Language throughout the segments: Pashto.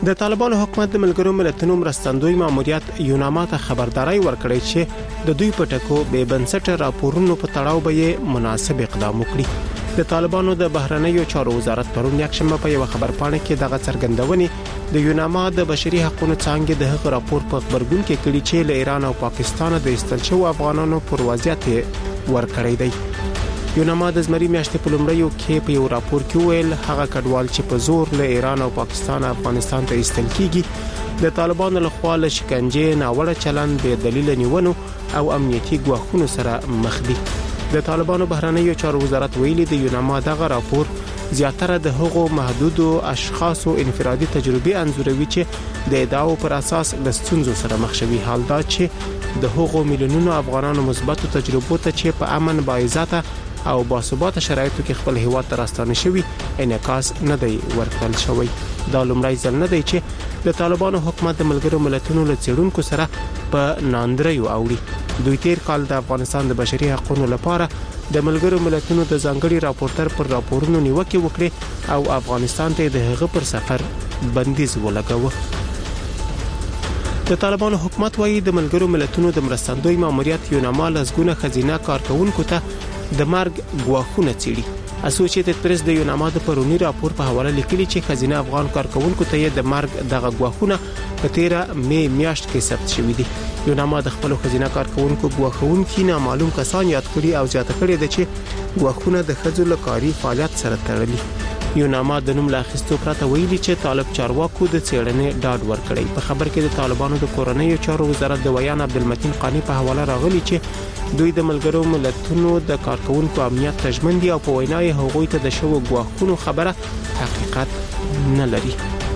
د طالبانو حکومت د ملګرو ملتونو مرستندوی ماموریت یوناما ته خبرداري ورکړې چې د دوی په ټکو بې بنسټه راپورونو په تړاو به مناسب اقدام وکړي. د طالبانو د بهرنیو چارو وزارت پرون یکشنبه په یو خبرپاڼه کې دغه څرګندونې د یوناما د بشري حقوقو څانګې د هغه راپور په خبرګون کې کړي چې له ایران او پاکستان د ایستل شوو افغانانو پر وضعیت ورکړی دی. یوناما د زمري میاشتې په لومړیو کې په یو راپور کې ویل هغه کډوال چې په زور له ایران او پاکستان افغانستان ته ایستل کیږي د طالبانو له خوا له شکنجې ناوړه چلند به دلیل نیونو او امنیتي ګواښونو سره مخ دي. د طالبانو بهرنیو چارو وزارت ویلي د یوناما دغه راپور زیاتره د هغو محدودو اشخاصو انفرادي تجربه انځوروي چې د ادعاو پر اساس د ستونزو سره مخ شوي، حال دا چې د هغو میلیونونو افغانانو مثبتو تجربو ته چې په امن باعزته او باثباته شرایطو کې خپل هیواد ته راستانه شوي انعکاس نه دی ورکړل شوی. دا لومړی ځل نه دی چې د طالبانو حکومت د ملګرو ملتونو له څېړونکو سره په ناندریو اوړي. دوی تیر کال د افغانستان د بشري حقوقو لپاره د ملګرو ملتونو د ځانګړي راپورټر پر راپورونو نیوکه وکړه او افغانستان ته د هغه پر سفر بندیز ولګاوه. د طالبانو حکومت وايي د ملګرو ملتونو د مرستندوی ماموریت یوناما لزګونه خزینه کارکونکو ته د مرګ ګواښونه څېړي. اسوسییټډ پریس د یوناما د پرونی راپور په حواله لیکلي چې خزینه افغان کارکونکو ته د مرګ دغه ګواښونه په 13 مې میاشت کې ثبت شوي دي. یوناما د خپل خزینه کارکونکو ګواښونکو نامعلوم کسان یاد کړي او زیاته کړي د چې ګواښونه د خځو لکاري فعالیت سره تړلي. یوناما د نوم لاخستو پرته ویلي چې طالب چارواکو د څېړنې ډاډ ورکړی. په خبر کې د طالبانو د کورنیو چارو وزارت د ویان عبدالمتین قانی په حواله راغلی چې دوی د ملګرو ملتونو د کارکونکو امنیت تضمین دي او په وینا یې هغوی ته د شوو ګواښونو خبره حقیقت نه لري.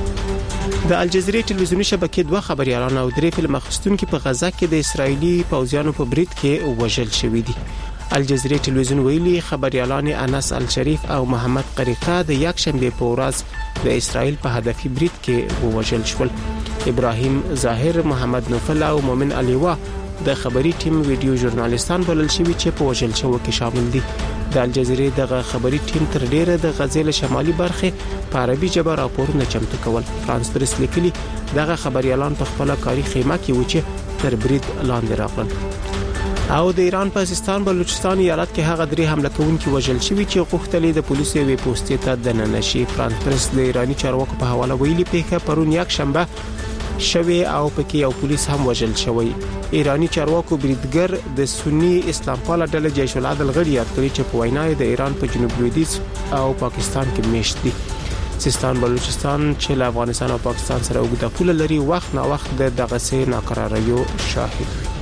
د الجزیرې ټلویزیونی شبکې 2 خبريالان او 3 فلم اخیستونکو په غزا کې د اسرایلی پوځیانو په برید کې وژل شوي دي. الجزیرې ټلویزیون ویلي خبريالان انس الشریف او محمد قریقه د یکشنبه په ورځ د اسرایل په هدفي برید کې وژل شول. ابراهیم ظاهر، محمد نوفل او مومن علیوا د خبري ټیم ویډیو ژورنالیستان بلل شوي چې په وژل شوو کې شامل دي. د الجزیرې دغه خبري ټیم تر ډیره د غزل شمالي برخه په عربي ژبه راپورونه چمتو کول. فرانس پریس لیکلي دغه خبريالان په خپل کاري خیمه کې و چې تر برید لاندې راغلل. او د ایران په سیستان بلوچستان ایالت کې هغه 3 حمله کوونکي وژل شوي چې غوښتل د پولیسو وی پوسټ ته دننه شي. فرانس پریس د ایرانی چارواکو په حواله ویلي پیښه پرون یک شنبه شوی او پکې یو پولیس هم وژل شوی. ایرانی چارواکو بریدګر د سنی اسلام پاله ډله جیش العدل غړي یاد کړی چې په وینا د ایران په جنوب لویدیځ او پاکستان کې میشت دي. سیستان بلوچستان چې له افغانستان او پاکستان سره اوږده پوله لري وخت نا وخت د دغه سي ناقراریو شاهد وي.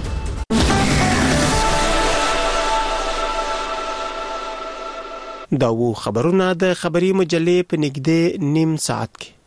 دا وو خبرونه د خبري مجلې په نږدې نیم ساعت کې.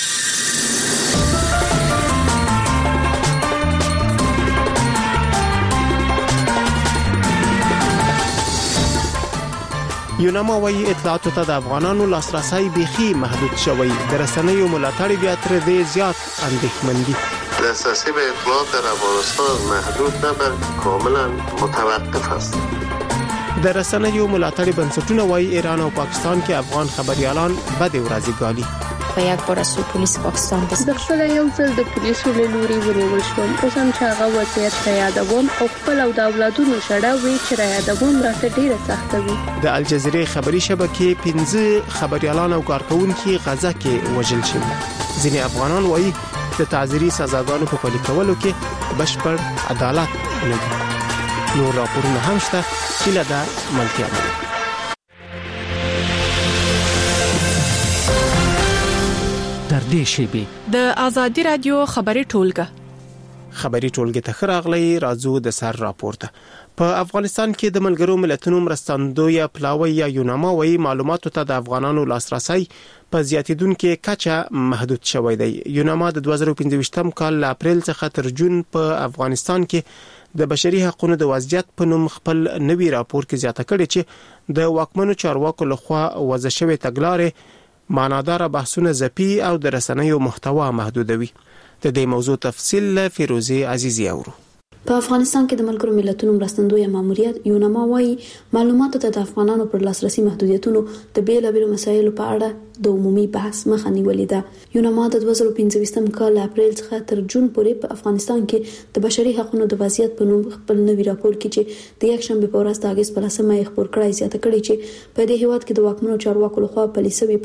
یوناما وايي اطلاعاتو ته د افغانانو لاسرسي بيخي محدود شوی. د رسنیو ملاتړ بیا تر دې زیات اندېښمن دي. دسترسی به اطلاعات در افغانستان محدود نه بلکه کاملا متوقف است. د رسنیو ملاتړ بنسټونه وايي ایران او پاکستان کې افغان خبريالان بد ورځي ګالي. په یک بار از پولیس پاکستان د خپل یو ځل د پولیسو له لوري ونیول شوم. اوس هم چې هغه وضعیت ته یادوم او خپل او د اولادونو شړه وی چې را یادوم راته ډیره سخته وي. د الجزیرې خبري شبکې 15 خبريالان او کارکونکو غزا کې وژل شوي. ځینې افغانان وايي د تعزیري سزاګانو په پلي کولو کې بشپړ عدالت نه دی. نور راپورونه هم شته چې لدا ملتیا ده. در دې شیبه د ازادي رادیو خبري ټولګه ته خراغلی راځو د سر راپورته. په افغانستان کې د ملګرو ملتونو مرستندوی پلاوی یا یوناما وايي معلوماتو ته د افغانانو لاسرسي په زیاتیدونکو کچه محدود شوی دی. یوناما د 2015 کال له اپریل څخه تر جون په افغانستان کې د بشري حقوقو د وضعیت په نوم خپل نوي راپور کې زیاته کړې چې د واکمنو چارواکو لخوا وضع شوی تګلارې معنادار بحثونه زپی او د رسنیو محتوا محدودوي. د دې موضوع تفصیل فیروزی عزیزی اورو. په افغانستان کې د ملګرو ملتونو مرستندوی ماموریت یوناما وايي معلوماتو ته د افغانانو پر لاسرسي محدودیتونو د بیلابیلو مسایلو په اړه د عمومي بحث مخه نیولې ده. یوناما د 2015 کال اپریل څخه تر جون پورې په افغانستان کې د بشري حقوقو د وضعیت په نوم خپل نوي راپور کې چې د یک شنبه په ورځ د اگست په 10مه خبر کړی زیاته کړی چې په دې هیواد کې د واکمنو چارواکو لخوا پالیسي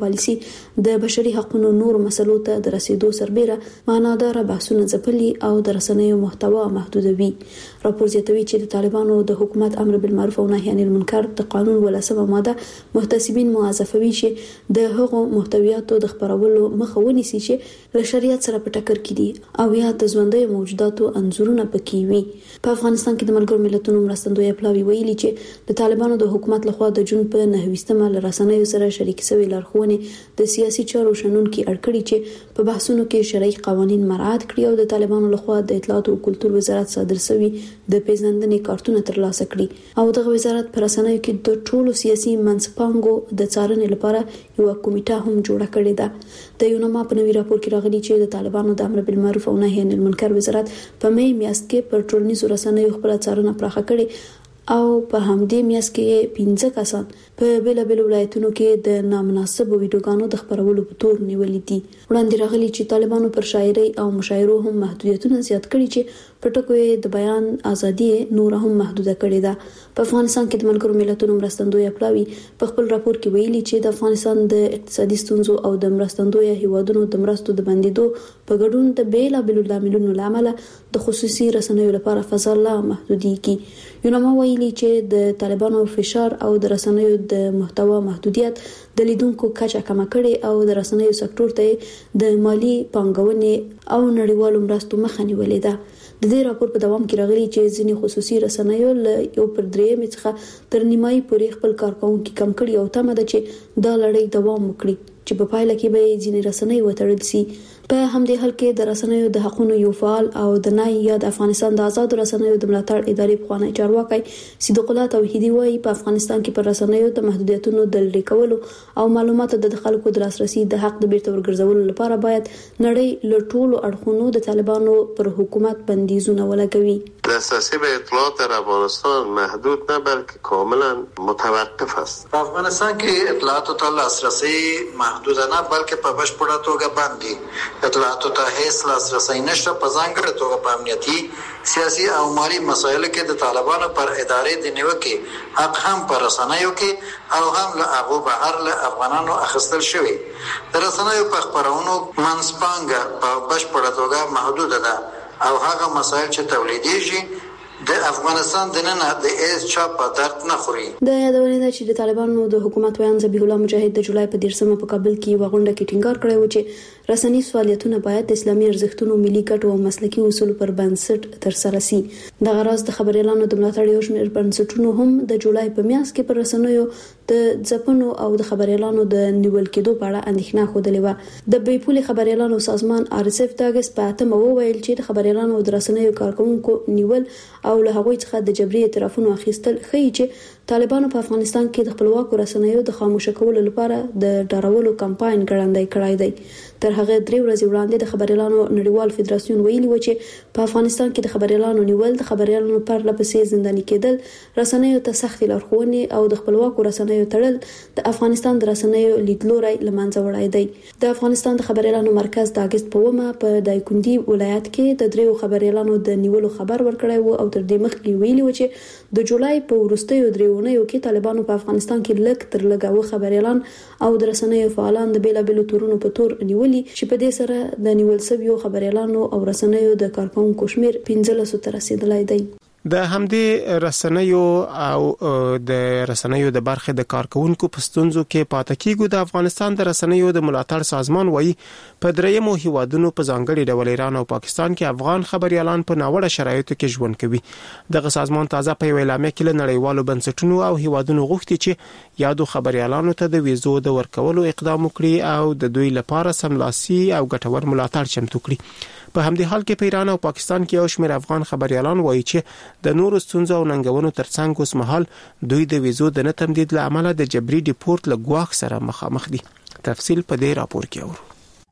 د بشري حقوقو نور مسلو ته د رسیدو سربېره معنادار بحثونه ځپلي او د رسنیو محتوا محدودوي. راپور زیاتوي چې د طالبانو د حکومت امر بالمعروف او نهي عن المنکر د قانون ولسمه ماده محتسبین موظفوي چې د هغو محتویاتو د خبرولو مخه ونیسي چې له شریعت سره په ټکر کې دي او یا د ژوندۍ موجوداتو انځورونه پکې وي. په افغانستان کې د ملګرو ملتونو مرستندوی پلاوی ویلي چې د طالبانو د حکومت لخوا د جون په 9مه له رسنیو سره شریک شوی لارښوونې د سیاسي چارو شنونکو اړکړي چې په بحثونو کې شرعي قوانين مراعات کړي او د طالبانو لخوا د اطلاعات او کلتور وزارت صادر شوی د پیژندنې کارتونه ترلاسه کړي او دغه وزارت پر رسنیو کې د ټولو سیاسي منځپانګو د څارنې لپاره یو کمیټه هم جوړه کړې ده. د یوناما په نوي راپور کې راغلي چې د طالبانو د امر بالمعروف او نهي عن المنکر وزارت په مې میاشت کې پر ټولنیزو رسنیو خپل څارنه پراخه کړې او په همدې میاشت کې 15 کسان په بیلابیل ولایتونو کې د نامناسب ویډیوګانو د خبرولو په تور نیولې دي. وړاندې راغلي چې طالبانو پر شاعري او مشاعرو هم محدودیتونه زیات کړي چې په ټکو د بیان ازادي نور هم محدوده کړې ده. په افغانستان کې د ملګرو ملتونو مرستندوی پلاوی په خپل راپور کې ویلي چې د افغانستان د اقتصادي ستونزو او د مرستندوی هیوادونو د مرستو د بندیدو په ګډون د بیلابیل لاملونو لامل د خصوصي رسنیو لپاره فضا لا محدوديږي. یوناما ویلي چې د طالبانو فشار او د رسنیو د محتوا محدودیت د لیدونکو کچه کم کړي او د رسنیو سکتور ته د مالی پانګونې او نړیوالو مرستو مخه نیولې ده. د دې راپور په دوام کې راغلي چې ځینې خصوصي رسنیو له 1/3 څخه تر نیمایي پورې خپل کارکونکو کم کړي او تمه ده چې دا لړۍ دوام وکړي چې په پایله کې به ځینې رسنۍ وتړل شي. په همدې حال کې د رسنیو د حقوقو یو فعال او د نای یا د افغانستان د آزاد رسنیو د ملاتړ ادارې په خوانی چارواکي صدیق الله توحیدی وايي په افغانستان کې پر رسنیو د محدودیتونو د لری کولو او معلوماتو د خلکو د لاسرسي د حق د بیرته ورګرځولو لپاره باید نړۍ له ټولو اړخونو د طالبانو پر حکومت بندیزونه ولګوي. دسترسی به اطلاعات در افغانستان محدود نه بلکه کاملا متوقف است. په افغانستان کې اطلاعاتو ته لاسرسی محدود نه بلکه په بشپړه توګه بند دي. اطلاعاتو ته هیڅ لاسرسی نشته، په ځانګړې توګه په امنیتي، سیاسي او مالی مسایلو کې د طالبانو پر ادارې د نیوکې حق هم پر رسنیو کې او هم له هغو بهر له افغانانو اخیستل شوی. د رسنیو په خپرونو منځپانګه په بشپړه توګه محدوده ده او هغه مسایل چې تولیدېږي د افغانستان د نن د اس چا په درد نه خوري. د یادونه ده چې د طالبانو د حکومت ویان ذبیح الله مجاهد د جولای په 13مه په کابل کې وغونډه کې ټینګار کړی و چې رسنیز فعالیتونه باید د اسلامي ارزښتونو، ملي ګټو او مسلکي اصولو پر بنسټ ترسره شي. د غراض د خبريالانو د ملاتړ یو شمېر بنسټونو هم د جولای په میاشت کې پر رسنیو د ځپنو او د خبريالانو د نیول کېدو په اړه اندېښنه خوده و. د بیپولي خبريالانو سازمان RSF د اگست په 8مه وویل چې د خبريالانو د رسنیو کارکونکو نیول او له هغوی څخه د جبري اعترافونو اخیستل ښیي چې طالبانو په افغانستان کې د خپلواکو رسنیو د خاموش کولو لپاره د ډارولو کمپاین ګړندی کړی دی. تر هغه 3 ورځې وړاندې د خبريالانو نړیوال فدراسیون ویلي و چې په افغانستان کې د خبريالانو نیول، د خبريالانو پر لپسې زنداني کېدل، رسنیو ته سخت لارښوونې او د خپلواکو رسنیو تړل د افغانستان د رسنیو لیدلوري لمنځه وړای دی. د افغانستان د خبريالانو مرکز د اگست په 1مه په دایکندي ولایت کې د 3 خبريالانو د نیولو خبر ورکړی و او تر دې مخکې ویلي و چې د جولای په وروستیو 3 ونیو کې طالبانو په افغانستان کې لږ تر لږه خبريالان او د رسنیو فعالان د بیلابیلو تورونو په تور نیولي چې په دې سره د نیول شویو خبريالانو او رسنیو د کارکونکو شمیر 15 ته رسیدلی دی. د همدې رسنیو او د رسنیو د برخې د کارکونکو په ستونزو کې پاتې کېږي. د افغانستان د رسنیو د ملاتړ سازمان وایي په درېیمو هیوادونو په ځانګړي ډول ایران او پاکستان کې افغان خبريالان په ناوړه شرایطو کې ژوند کوي. دغه سازمان تازه په اعلامیه کې له نړیوالو بنسټونو او هیوادونو غوښتي چې یادو خبريالانو ته د ویزو د ورکولو اقدام وکړي او د دوی لپاره سملاسي او ګټور ملاتړ چمتو کړي. په همدې حال کې په ایران او پاکستان کې یو شمېر افغان خبريالان وایي چې د نورو ستونزو او ننګونو ترڅنګ اوس مهال دوی د ویزو د نه تمدید له امله د جبري ډیپورت له ګواښ سره مخامخ دي. تفصیل په دې راپور کې اورو.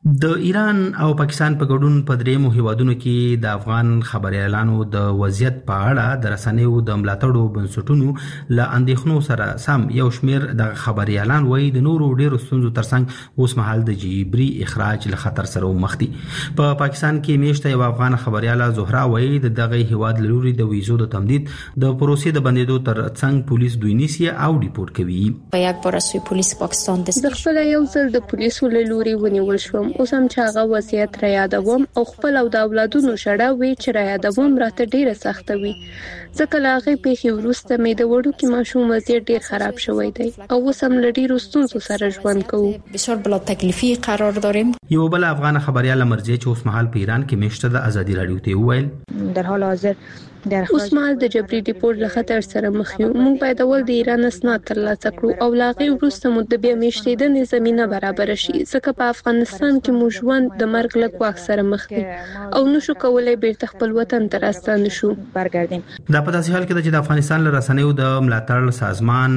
د ایران او پاکستان په ګډون په دریمو هیوادونو کې د افغان خبريالانو د وضعیت په اړه د رسنیو د ملاتړو بنسټونو له اندېښنو سره سم یو شمېر د خبريالان وایي د نورو ډیرو ستونزو ترڅنګ اوس مهال د جبري اخراج له خطر سره مخ دي. په پاکستان کې میشته یو افغان خبرياله زهرا وایي د دغه هیواد لوري د ویزو د تمدید د پروسې د بندیدو ترڅنګ پولیس دوی نیسي او ریپورت کوي. په یک بار از پولیس پاکستان د خپل یو ځل د پولیسو له لوري ونیول شوم. اوس هم چې هغه وضعیت را یادوم او خپل او د اولادونو شړه وی چې را یادوم راته ډیره سخت وي. ځکه لاغه په وروسته مې د وړو کې ماشوم وضعیت ډیر خراب شوی دی او اوس هم لډی روستونسو سره ژوند کوو. بسیار بلا تکلیفي قرار داریم. یو بل افغان خبريال مرزي چې اوس مهال په ایران کې میشته د ازادي رادیو ته ویل در حال حاضر اوس مهال د جبري ډیپورت له خطر سره مخ یو. موږ باید اول د ایران اسناد ترلاسه کړو او لاغه وروسته مو د بیا میشتېدنې زمينه برابر شي. ځکه په افغانستان کې مو ژوند د مرګ له ګواښ سره مخ دي او نشو کولای بیرته خپل وطن ته راستنه شو برګردیم. دا په داسې حال کې چې د افغانستان له رسنیو د ملاتړ سازمان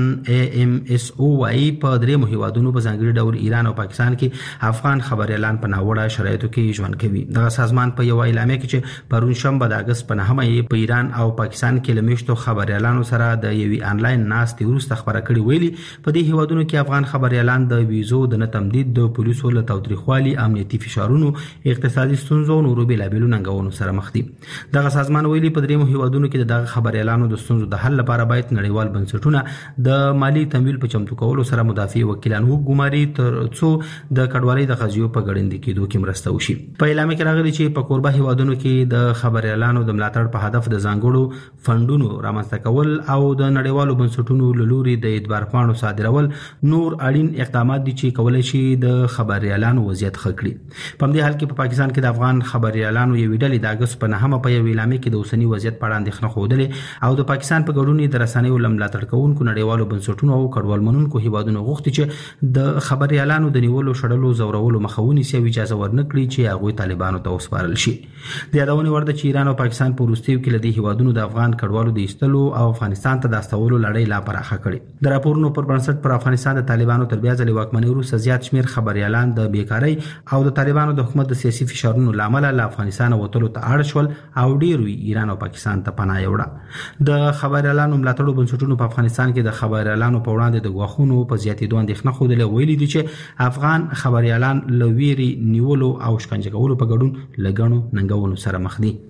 AMSO وايي په دریمو هیوادونو په ځانګړي ډول ایران او پاکستان کې افغان خبريالان په ناوړه شرایطو کې ژوند کوي. دا سازمان په یو اعلامیه کې چې پرون شنبه د اگست په 9مه په ایران او پاکستان کې لمشتو خبريالانو سره د یوې انلاین ناستې وروسته خبره کړې ویلي په دې هیوادونو کې افغان خبريالان د ویزو د نه تمدید د پولیسو له تاوتریخوالي امنیتي فشارونو اقتصادي ستونزو او نورو بیلابېلو ننګونو سره مخ دي. دغه سازمان ویلي په دریمو هیوادونو کې دغه خبريالانو د ستونزو د حل لپاره باید نړیوال بنسټونه د مالی تمویل په چمتو کولو سره مدافع وکیلان وګماري تر څو د کډوالۍ د قضیو په ګړندې کېدو کې مرسته وشي. په اعلامیه کې راغلي چې په کوربه هیوادونو کې د خبريالانو د ملاتړ په هدف د ځانګړو فندونو رامنځته کول او د نړیوالو بنسټونو له لوري د اعتبار پاڼو صادرول نور اړین اقدامات دي چې کولای شي د خبريالانو وضعیت ښه کړي. په دې حال کې په پاکستان کې د افغان خبريالانو یو ډلې د اگست په 9مه په یو اعلامیه کې د اوسنی وضعیت په اړه اندېښنه خوده او د پاکستان په ګډون د رسنیو لملاتړ کوونکو نړیوالو بنسټونو او کډوال منونکو هیوادونو غوښتي چې د خبريالانو د نیولو شړلو زورولو مخاوني سي اجازه ورنکړي چې هغه طالبانو ته وسپارل شي. د یادونه ورده چې ایران او پاکستان په وروستیو کې لدی هیوادونو د افغان کډوالو د ایستلو او افغانستان ته د استولو لړۍ لا پراخه کړې. د راپورونو پر بنسټ پر افغانستان د طالبانو تر بیا ځلې واکمنۍ وروسته زیات شمېر خبريالان د بیکارۍ او د طالبانو د حکومت د سیاسي فشارونو لامل له افغانستان وتلو ته اړ شول او ډیرو ایران او پاکستان ته پناه یوړه. د خبريالانو ملاتړو بنسټونو په افغانستان کې د خبريالانو په وړاندې د غواخونو په زیاتېدو اندېښنه خوده ویلي دي چې افغان خبريالان له ویري نیولو او شکنجه کولو په ګډون لګڼو ننګونو سره مخ دي.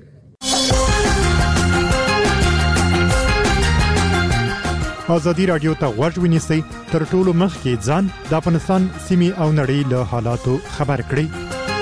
ازادي رادیو ته غوږ ونیسئ تر ټولو مخکې ځان د افغانستان سیمې او نړۍ له حالاتو خبر کړئ.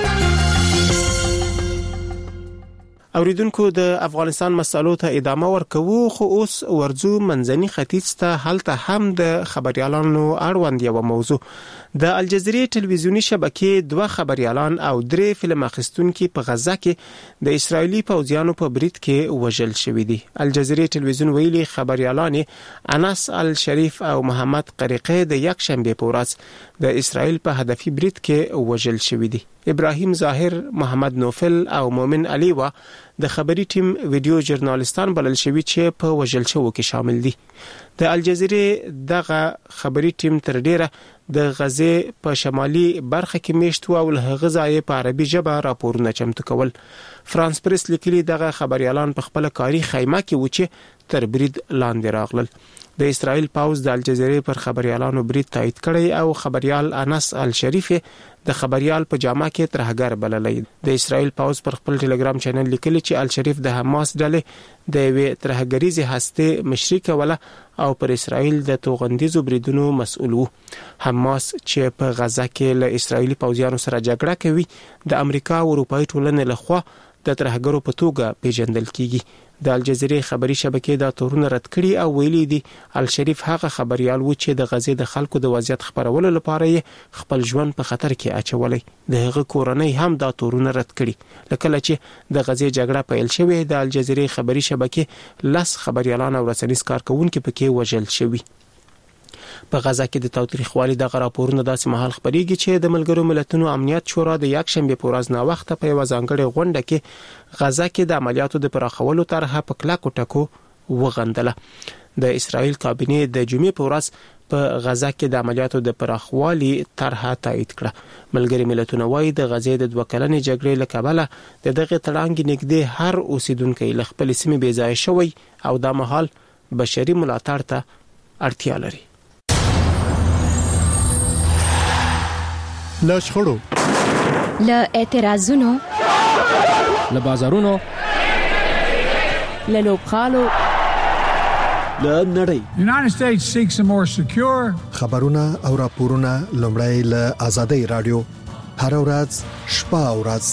اوریدونکو د افغانستان مسالو ته ادامه ورکوو خو اوس ورځو منځني ختیځ ته هلته هم د خبريالانو اړوند یو موضوع د الجزیرې ټلویزیونی شبکې 2 خبريالان او 3 فلم اخیستونکو په غزه کې د اسرایلی پوځیانو په برید کې وژل شوې دي. الجزیرې ټلویزیون ویلي خبريالان انس الشریف او محمد قریقه د یک شنبه په ورځ د اسرایل په هدفي برید کې وژل شوې دي. ابراهیم ظاهر، محمد نوفل او مومن علي وا د خبري ټیم ویډیو ژورنالیستان بلل شوی چې په وژل شوو کې شامل دي. د الجزیرې دغه خبري ټیم تر ډیره د غزه په شمالي برخه کې میشتو او له غزای په عربي ژبه راپورونه چمتو کول. فرانس پریس لیکلي دغه خبريالان په خپل کاری خیمه کې و چې تر برید لاندې راغلل. د اسرائیل پاوز د الجزیرې پر خبريالانو برید تایید کړی او خبريال انس الشریف د خبريال په جامه کې ترهګر بللې. د اسرائیل پاوز پر خپل ټلګرام چینل لیکلی چې الشریف د حماس ډلې د وی ترهګریزي هسته مشري کوله او پر اسرائیل د توغندیزو بریدونو مسؤل وو. حماس چې په غزه کې له اسرائیلي پوځیانو سره جګړه کوي د امریکا او اروپאי ټولنې لخوا د ترهګرو په توګه پیژندل کیږي. د الجزیرې خبري شبکې دا تورونه رد کړي او ویلي دي الشریف هغه خبريال و چې د غزې د خلکو د وضعیت خبرولو لپاره خپل ژوند په خطر کې اچولې. د هغه کورنۍ هم دا تورونه رد کړي. لکه چې د غزې جګړه پیل شوې د الجزیرې خبري شبکې 10 خبريالان او رسنیز کارکونکو پکې وژل شوي. په غزه کې د تاوتریخوالي د راپورونو داسې مهال خبريږي چې د ملګرو ملتونو امنیت شورا د یک شنبه په ورځ نا وخت په یو ځانګړي غونډه کې غزه کې د عملیاتو د پراخولو طرحه په کلکو ټکو وغندله. د اسرایل کابینه د جمعې په ورځ په غزا کې د عملیاتو د پراخوالي طرحه تایید کړه. ملګری ملتونه وايي د غزې د 2 کلنې جګړې له کبله د دغه تړانګې نږدې هر اوسیدونکو له خپل سیمې بې ځای شوی او د مهال بشري ملاتړ ته اړتیا لري. له شخړو، له اعتراضونو، له بازارونو، له لوبخالو، له نړۍ. United States seeks a more secure خبرونه او راپورونه لومړی له آزادۍ رادیو هر ورځ شپه او ورځ.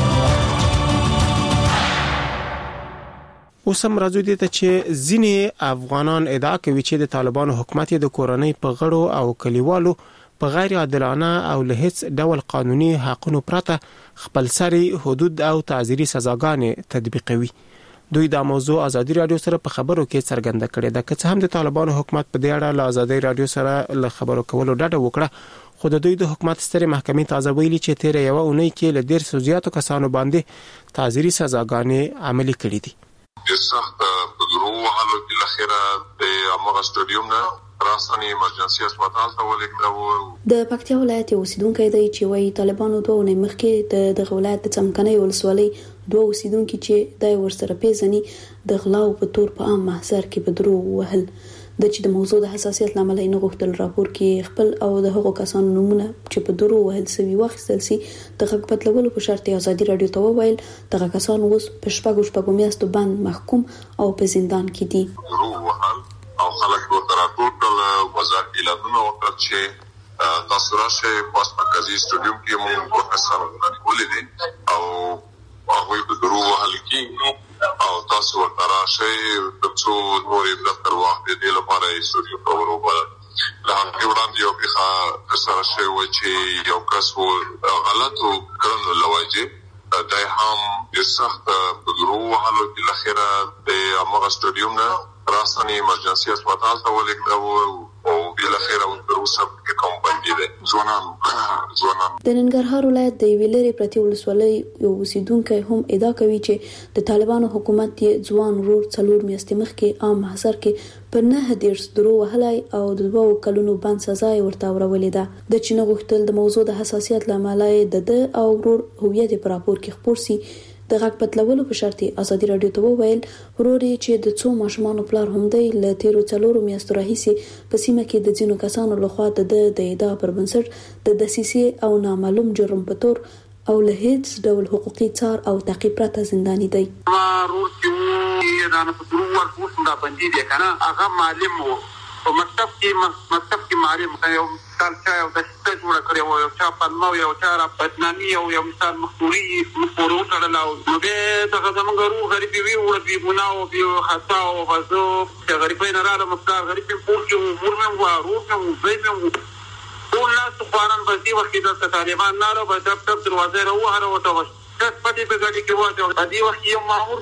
اوسم راځو دي ته چې ځینې افغانان ادعا کوي چې د طالبانو حکومت د کورنۍ په غړو او کلیوالو په غیر عادلانه او له هیڅ ډول قانوني حقونو پرته خپلسري حدود او تعزیري سزاګانې تطبیقوي. دوی دا موضوع آزادي رادیو سره په خبرو کې څرګنده کړې ده. که څه هم د طالبانو حکومت په دې اړه له آزادي رادیو سره له خبرو کولو ډډه وکړه، خو د دوی د حکومت سترې محکمې تازه ویلي چې تیر یو اونۍ کې له 150 زیاتو کسانو باندې تعزیري سزاګانې عملي کړې دي. د سخت بدرو حالو کې لخره د امغه سټډیوم نه راسنی ایمرجنسي هسپتال ته ولېږدو. د پکتیا ولایت اوسیدونکو دی چې وايي طالبانو 2 ونې مخکې د ولایت د څمکنۍ ولسوالۍ 2 اوسیدونکو چې دای ورسره پیژني د غلاو په تور په عام محضر کې په درو وهل د چې د موضوع د حساسیت لامل نه غوښتل راپور کې خپل او د هغو کسانو نمونه چې په درو وهل سوي واخیستل سي د حق پتلولو په شرط آزادي رادیو ته وویل دغه کسان اوس په شپږ میاشتو باندې محکوم او په زندان کې دي. او خلک ورته راټول وزارت اعلانونه وکړ چې تاسو راشه پاس مرکزي سټډیوم کې موږ پروفیسورونه ولیدل او هغه په درو وهل کې او تاسو ورته راشه د څو نورې دفتر واخلې د لپاره سټډیوم په وروبل لا وړاندې یو ښه سره شی و چې یو کس غلطو کړنو لوجه دای هم د سخت درو وهلو کې لخره د امغه سټډیوم نه راسنی ایمرجنسي هسپتال ته ولېږدو او بل خیر او دروسه کې کوم باندې ده ځوانان. د ننګرهار ولایت د ویلری پرتی ولسوالۍ یو اوسیدونکو هم ادعا کوي چې د طالبانو حکومت یې ځوان ورور 4 میاشتې مخکې عام محضر کې پر 9 درو وهلای او د 2 کلونو بند سزا ورته ورولې ده. د چین غوښتل د موضوع د حساسیت لامل د او ورور هویت پر راپور کې خبر سي د حق پتلولو په شرط آزادي رادیو ته وویل وروري چې د څو ماشومان پلار هم دی ل 13 میاشتو راهیسي په سیمه کې د ځینو کسانو لخوا د ادعا پر بنسټ د دسیسې او نامعلوم جرم په تور او له هیڅ ډول حقوقي څار او تعقیب پرته زنداني دی. ورور چې دا نه په دروغ ورکوس دا باندې دی کنه هغه معلم وو په مکتب کې معلم یو مثال چا یو د څه جوړ کړی و یو چا پنمو یو چا را بدنامي یو مثال مخوري مخورو سره لاو نو به دغه زمونږ روح غریبي وی او بي ګناو بي خطا او بزو چې غریبین را له مقدار غریب په پور کې عمر مې و روح مې زیبم ټول ناس فارن بزي وخت د طالبان نه له دفتر دروازه راوهره وته کس پټي په ګاډي کې وته د دې وخت یو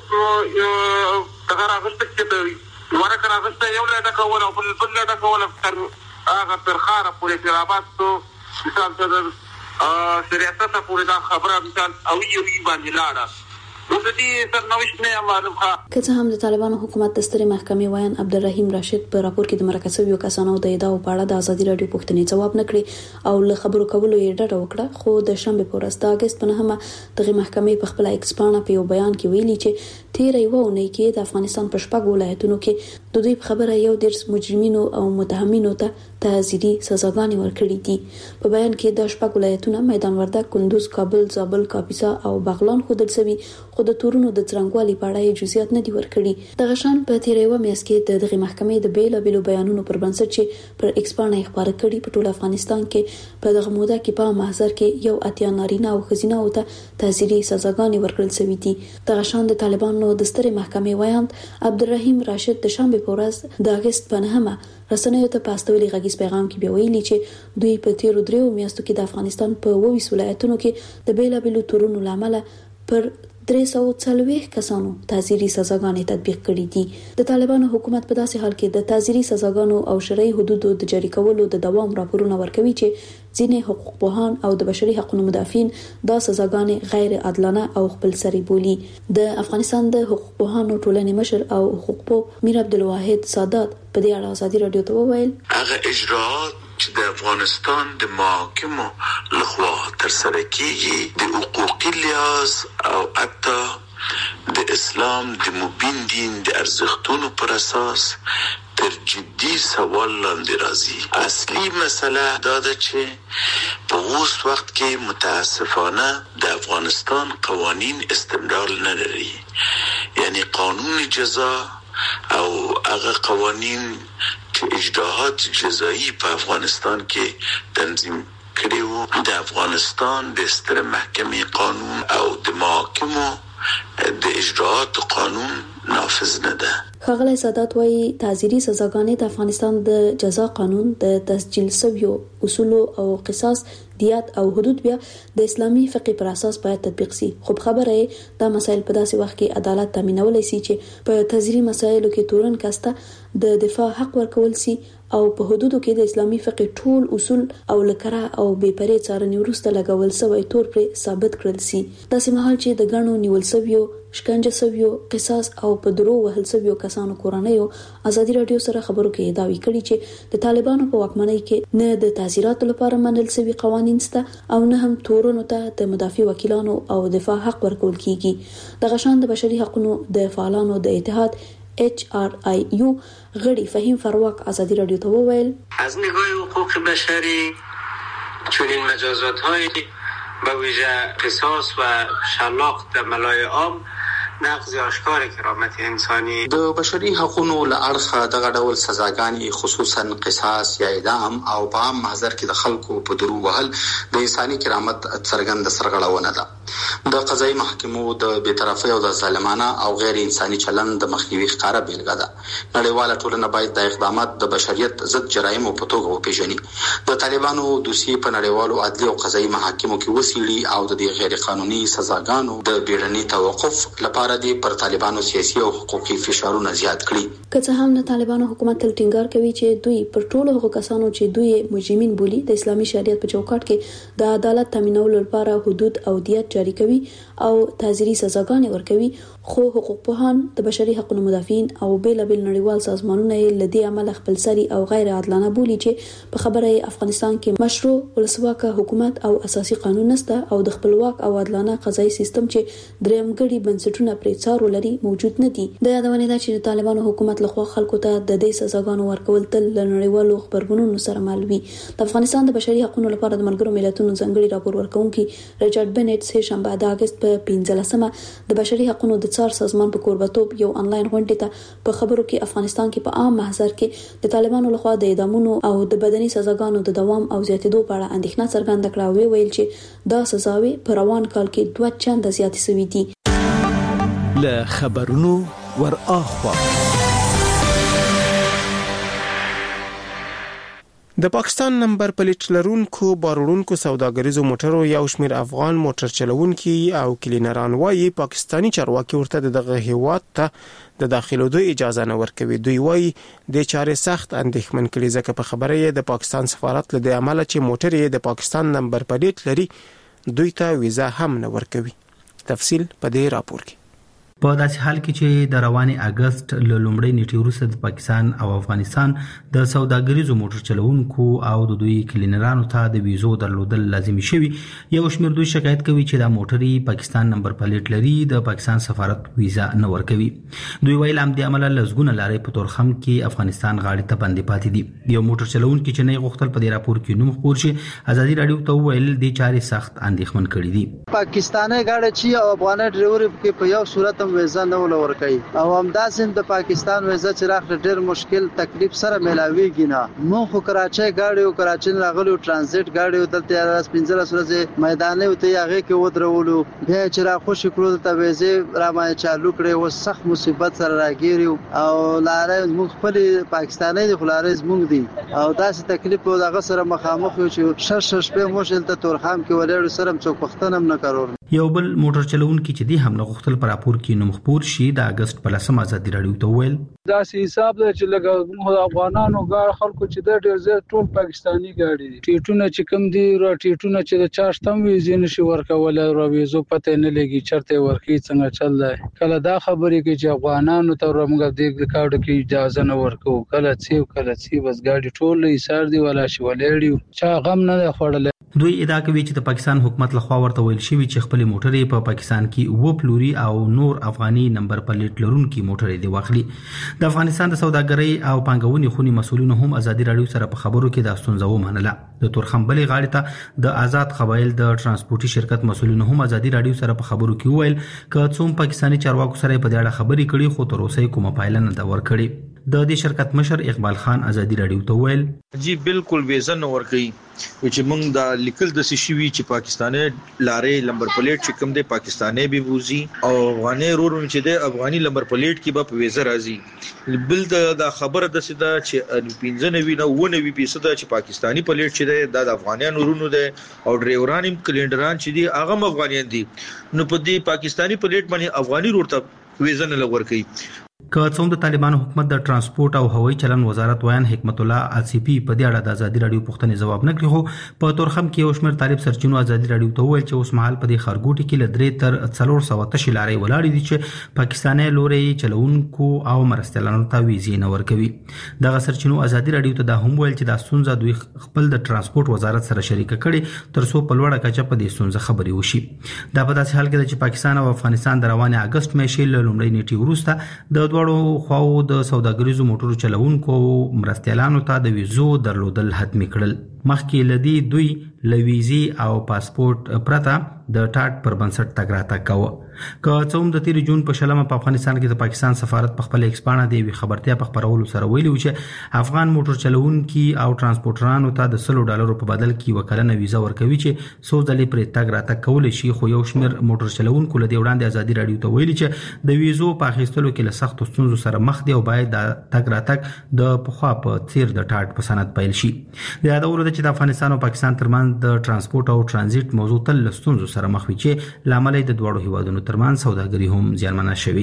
مامور دغه راغست چې ورکه راغسته یو له دکول او بل له دکول هغه پر خاره پورې ترابات تو مثال د سیاست پورې دا خبره مثال او یو باندې لاړه که څه هم د طالبانو حکومت د سترې محکمې وایي عبدالرحیم راشد په راپور کې د مرکزي یو کسانو د ادعاو په اړه د آزادي رادیو پوښتنې جواب نکړي او له خبرو کولو یې ډډه وکړه، خو د شنبه په ورځ د اگست په 9 دغه محکمې په خپل ایکسپانه په یو بیان کې ویلي چې تیر یو اونۍ کې د افغانستان په شپږ ولایتونو کې د دوی په خبره یو ډیر مجرمینو او متهمینو ته تعزیري سزاګانې ورکړې دي. په بیان کې د شپږ ولایتونو میدان وردګ، کندوز، کابل، زابل، کاپیسا او بغلان خودل سوي، خو د تورونو د څرنګوالي په اړه جزئیات نه دي ورکړي. دغه شان په تیر یو میاشت کې دغه محکمې د بیلابېلو بیانونو پر بنسټ چې پر ایکسپانه خبره کړي په ټول افغانستان کې په دغه موده کې په محضر کې یو اتیا نارینه او ښځینه او ته تعزیري سزاګانې ورکړل شوې دي. دغه شان د طالبانو د سترې محکمې وایاند عبدالرحیم راشد د شنبه په ورځ د اگست په 9 رسنیو ته پاستولي غږیز پیغام کې بیا ویلي چې دوی په تیر 3 میاشتو کې د افغانستان په 20 ولایتونو کې د بیلابېلو تورونو لامل پر 340 کسانو تعزیري سزاګانې تطبیق کړې دي. د طالبانو حکومت په داسې حال کې د تعزیري سزاګانو او شرعي حدودو د جاری کولو د دوام راپورونه ورکوي چې ځینې حقوقپوهان او د بشري حقوقو مدافعین دا سزاګانې غیر عادلانه او خپلسري بولي. د افغانستان د حقوقپوهانو ټولنې مشر او حقوقپوه میر عبدالواحد سادات په دې اړه ازادي رادیو ته وویل هغه اجراءات چې د افغانستان د محاکمو لخوا ترسره کیږي د حقوقي لحاظ او حتی د اسلام د مبین دین د ارزښتونو پر اساس تر جدي سوال لاندې راځي. اصلي مسله دا ده چې په اوس وخت کې متاسفانه د افغانستان قوانین استمرار نه لري، یعنی قانون جزا او هغه قوانین چې اجراءات جزایی په افغانستان کې تنظیم کړي وو د افغانستان د ستر محکمې قانون او د محاکمو د اجراءات قانون نافذ نه ده. ښاغلی سادات وايي تعزیري سزاګانې د افغانستان د جزا قانون د تسجیل شویو اصول او قصاص دیات او حدود بیا د اسلامي فقه پر اساس باید تطبیق شي. خو خبره دا مسایل په داسې وخت کې عدالت تامینولای شي چې په تعزیري مسایلو کې تورن کاسته د دفاع حق ورکول شي او په حدودو کې د اسلامي فقه ټول اصول او لکره او بې پرې څارنې وروسته لګول شوی تور پر ثابت کړل شي. داسې مهال چې د غنو نیول شویو شکنجه شویو قصاص او په درو وهل شویو کسانو کورنیو ازادي رادیو سره خبرو کې داوی کړي چې د طالبانو په واکمنۍ کې نه د تعزیراتو لپاره منل شوی قوانین شته او نه هم تورونو ته د مدافع وکیلانو او دفاع حق ورکول کیږي. د غشان د بشري حقوقو د فعالانو د اتحاد HRIU غړي فهیم فرواک ازادي رادیو ته وویل از نگاه حقوق بشری چنین مجازات‌های به ویژه قصاص و شلاق در ملای عام نقض آشکار کرامت انسانی د بشري حقوقو له اړخه دغه ډول سزاګانې خصوصا قصاص یا اعدام او په عام محضر کې د خلکو په درو وهل د انساني کرامت څرګند سرغړونه ده. د قضایي محکمو د بی‌طرفۍ او د ظالمانه او غیر انساني چلند د مخنیوي ښکاره بیلګه ده. نړیواله ټولنه باید د اقدامات د بشریت ضد جرایمو په توګه وپیژني. د طالبانو دوسیې په نړیوالو عدلي او قضایي محاکمو کې وسیړي او د دې غیر قانوني سزاګانو د بیړني توقف لپاره د پر طالبانو سیاسي او حقوقي فشارونه زیات کړي. که څه هم د طالبانو حکومت تل ټینګار کوي چې دوی پر ټولو هغو کسانو چې دوی مجرمین بولي د اسلامي شریعت په چوکاټ کې د عدالت تامینولو لپاره حدود او دیت جاری کوي او تعزیري سزاګانې ورکوي، خو حقوقپوهان د بشري حقوقو مدافعین او بیلابل نړیوال سازمانونه لدی عمل خپلسري او غیر عادلانه بولي چې په خبره افغانستان کې مشروع ولسواکه حکومت او اساسي قانون نشته او د خپلواک او عادلانه قضایي سیستم چې درېمګړي بنسټونه پرې څارو لري موجود نه دي. د یادونه ده چې طالبانو حکومت لخوا خلکو ته د دې سزاګانو ورکول تل نړیوالو خبرګونونو سره مل وي. د افغانستان د بشري حقوقو لپاره د ملګرو ملتونو ځانګړي راپور ورکونکي ریچارډ بنټ سه شنبه د اگست په 15مه د بشري حقوقو د څار سازمان په کوربتوب یو انلاین غونډه ته په خبرو کې افغانستان کې په عام محضر کې د طالبانو لخوا د اعدامونو او د بدني سزاګانو د دوام او زیاتېدو په اړه اندېښنه څرګنده کړه او ویل چې دا سزاوي په روان کال کې 2 چنده زیاتې شوې دي. له خبرونو ور اخوا د پاکستان نمبر پلیټ لرونکو باروړونکو سوداګریزو موټرو یو شمېر افغان موټر چلوونکي او کلینران وايي پاکستانی چارواکي ورته دغه هیواد ته د داخلو اجازه نه ورکوي. دوی وايي د چارې سخت اندېښمن کړي ځکه په خبره یې د پاکستان سفارت له عمله چې موټر یې د پاکستان نمبر پلیټ لري دوی ته ویزا هم نه ورکوي. تفصیل په دې راپور کې. په داسې حال کې چې د روانې اگست له لومړۍ نیټې وروسته د پاکستان او افغانستان د سوداګریزو موټر چلوونکو او د دوی کلینرانو ته د ویزو درلودل لازمي شوي، یو شمېر دوی شکایت کوي چې دا موټر پاکستان نمبر پلیټ لري، د پاکستان سفارت ویزا نه ورکوي. دوی ویل هم د عمله لزګونه لارې په تورخم کې افغانستان غاړې ته بندې پاتې دي. یو موټر چلوونکي چې نه غوښتل په دې راپور کې نوم خپور شي ازادي رادیو ته ویل د چارې سخت اندېښمن کړي دي. پاکستاني غاړه چې او افغاني ډرایور کې په یو صورت ویزا نه ولورکي او همداسې د پاکستان ویزا چې راغله ډېر مشکل تکلیف سره ملاويږي نه. مو خو کراچۍ غاړي او کراچۍ راغلو ترانزیت غاړي او دلته 15 ورځې میدانې او ته هغه کې ودرولو بیا چې را خوشی کړو ته ویزه را ما چالو کړي و سخت مصیبت سره راګیرو او لارې موږ خپل پاکستاني د خلارې زموږ دي او داسې تکلیف او دغه سره مخامخ یو چې شش په مشل ته تورخام کې ولې سره څوک پختنم نه کارور. یو بل موټر چلوونکي چې دی هم غوښتل پر راپور کې نوم خپور شي د اگست په 10 ازادي رادیو ته ویل دا حساب دی چې لګا افغانانو ګاډ خلکو چې د ډیر زیات ټول پاکستانی ګاډي دي ټیټونه چې کم دي را ټیټونه چې د چاشتم ویزې نشي ورکول را ویزو پته نه لګي چرته ورکی څنګه چل دی کله دا خبرې کې چې افغانانو ته رمګه د کاډو کې اجازه نه ورکو کله څه بس ګاډي ټول ایثار دی ولا شي ولېړي چا غم نه خوړل دوی ادعا کوي چې د پاکستان حکومت لخوا ورته ویل شوی چې خپل موټرې په پاکستان کې و پلوري او نور افغاني نمبر پلیټ لرونکي موټرې دی واخلي د افغانستان د سوداګرۍ او پانګونې خونی مسولین هم ازادي رادیو سره په خبرو کې د ستونزو ومنله د تورخمبلې غاړې ته د آزاد قبایل د ترانسپورتي شرکت مسولین هم ازادي رادیو سره په خبرو کې ویل چې څوم پاکستانی چارواکو سره په دې اړه خبرې کړي خو تر اوسه کومه پایله نه دا ورکړي د دې شرکت مشر اقبال خان ازادي رادیو ته ویل جی بالکل ویزن ورکړي چې موږ دا لیکل د سشوي چې پاکستاني لارې نمبر پلیټ چې کوم دی پاکستاني به ووزي او افغاني رور چې دی افغاني نمبر پلیټ کې به ویزه راځي بل دا خبره د سده چې 95% چې پاکستاني پلیټ چې دی د افغانانو رونو دی او ډرایوران هم کلندران چې دی هغه افغانیان دي نو په دې پاکستاني پلیټ باندې افغاني رور ته ویزه نه لګورکي که څوم د طالبانو حکومت د ترانسپورت او هوایي چلن وزارت ویان حکمت الله آصفی په دې اړه د ازادي رادیو پوښتنې جواب نه کړی خو په تورخم کې یو شمېر طالب سرچینو ازادي رادیو ته ویل چې اوس مهال په دې خارګوټي کې ل 3 تر 400 تشي لارې ولاړې دي چې پاکستاني لوري چلوونکو او مرستيالانو ته ویزې نه ورکوي دغه سرچینو ازادي رادیو ته دا هم ویل چې د ستونزه دوی خپل د ترانسپورت وزارت سره شریک کړي تر څو په لوړه کچه په دې ستونزه خبري وشي دا په داسې حال کې چې پاکستان او افغانستان د روانه اگست میاشتې له لومړۍ نیټې وروسته د دوړو خواو د سوداګریزو موټرو چلوونکو مرستيالانو ته د ویزو درلودل حتمی کړل مخکې لدی دوی لویزي او پاسپورت پرته د ټاټ پر بنسټ تګ راتګ کاوه که څوم د 3 جون په شلمه په افغانستان کې د پاکستان سفارت په خپل ایکسپانه دی وی خبرتیا په خبرولو سره ویلي چې افغان موټر چلوونکي او ترانسپورټرانو ته د $100 په بدل کې وکړنه ویزه ورکوي چې څو ځلې پر تګ راتګ کول شي خو یو شمېر موټر چلوونکو له وړاندې ازادي رادیو ته ویلي چې د ویزو په اخیستلو کې له سخت ستونزو سره مخ دي او باید د تګ راتګ د پخوا په څیر د ټاټ په سند پیل شي د یادولو چې د افغانستان او پاکستان ترمنځ د ترانسپورت او ترانزیت موضوع تل ستونزو سره مخ وي چې لامل د دوړو هیوادونو ترمنځ سوداګري هم زیانمنه شوي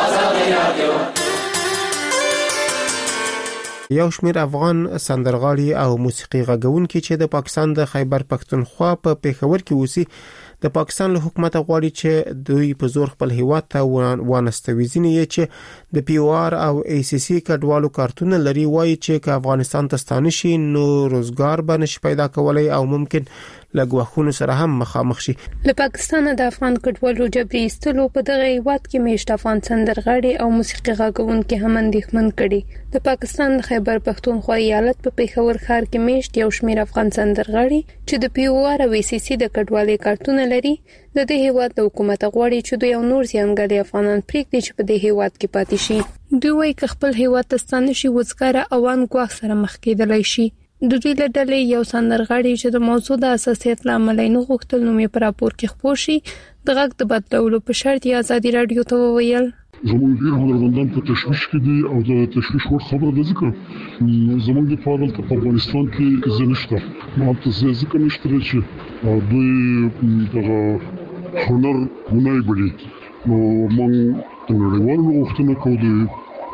یو شمېر افغان سندرغاړي او موسیقي غږونکي چې د پاکستان د خیبر پختونخوا په پیښور کې اوسي د پاکستان له حکومت غواړي چې دوی په زور خپل هیواد ته وانستوي ځینې چې د پی او آر او ای سی سی کډوالو کارتونه لري وایي چې افغانستان ته ستانه شي نو روزګار به نشي پیدا کولای او ممکن لګوخونو سره هم مخامخ شي له پاکستان د افغان کډوالو جبري استلو په دغه هیواد کې میشت افغان سندرغاړي او موسیقي غږونکي هم اندېښمن کړي د پاکستان د خیبر پختونخوا ایالت په پیښور ښار کې میشت یو شمېر افغان سندرغاړي چې د پی او آر او ای سی سی د کډوالۍ کارتونه لري د دې هیواد د حکومت غواړي چې دوی او نور ځانګړي افغانان پریږدي چې په دې هیواد کې پاتې شي دوی وايي چې خپل هیواد ته ستانه شي وزګار اوان ګواښ سره مخ کېدلای شي د دوی له ډلې یو سندرغاړي چې د موضوع د اساسیت لامل نه غوښتل نو مې پر راپور کې خبر شي د غږ د بدلولو په شرط یې ازادي رادیو ته وویل زموږ ډیر هنرمندان په تشویش کې دي او د تشویش وړ خبره ده ځکه زموږ د فعالیت په افغانستان کې زنهشته ما ته ځکه نشته چې دوی دغه هنر ونای بلی نو موږ د نړیوالو غوښتنه کوو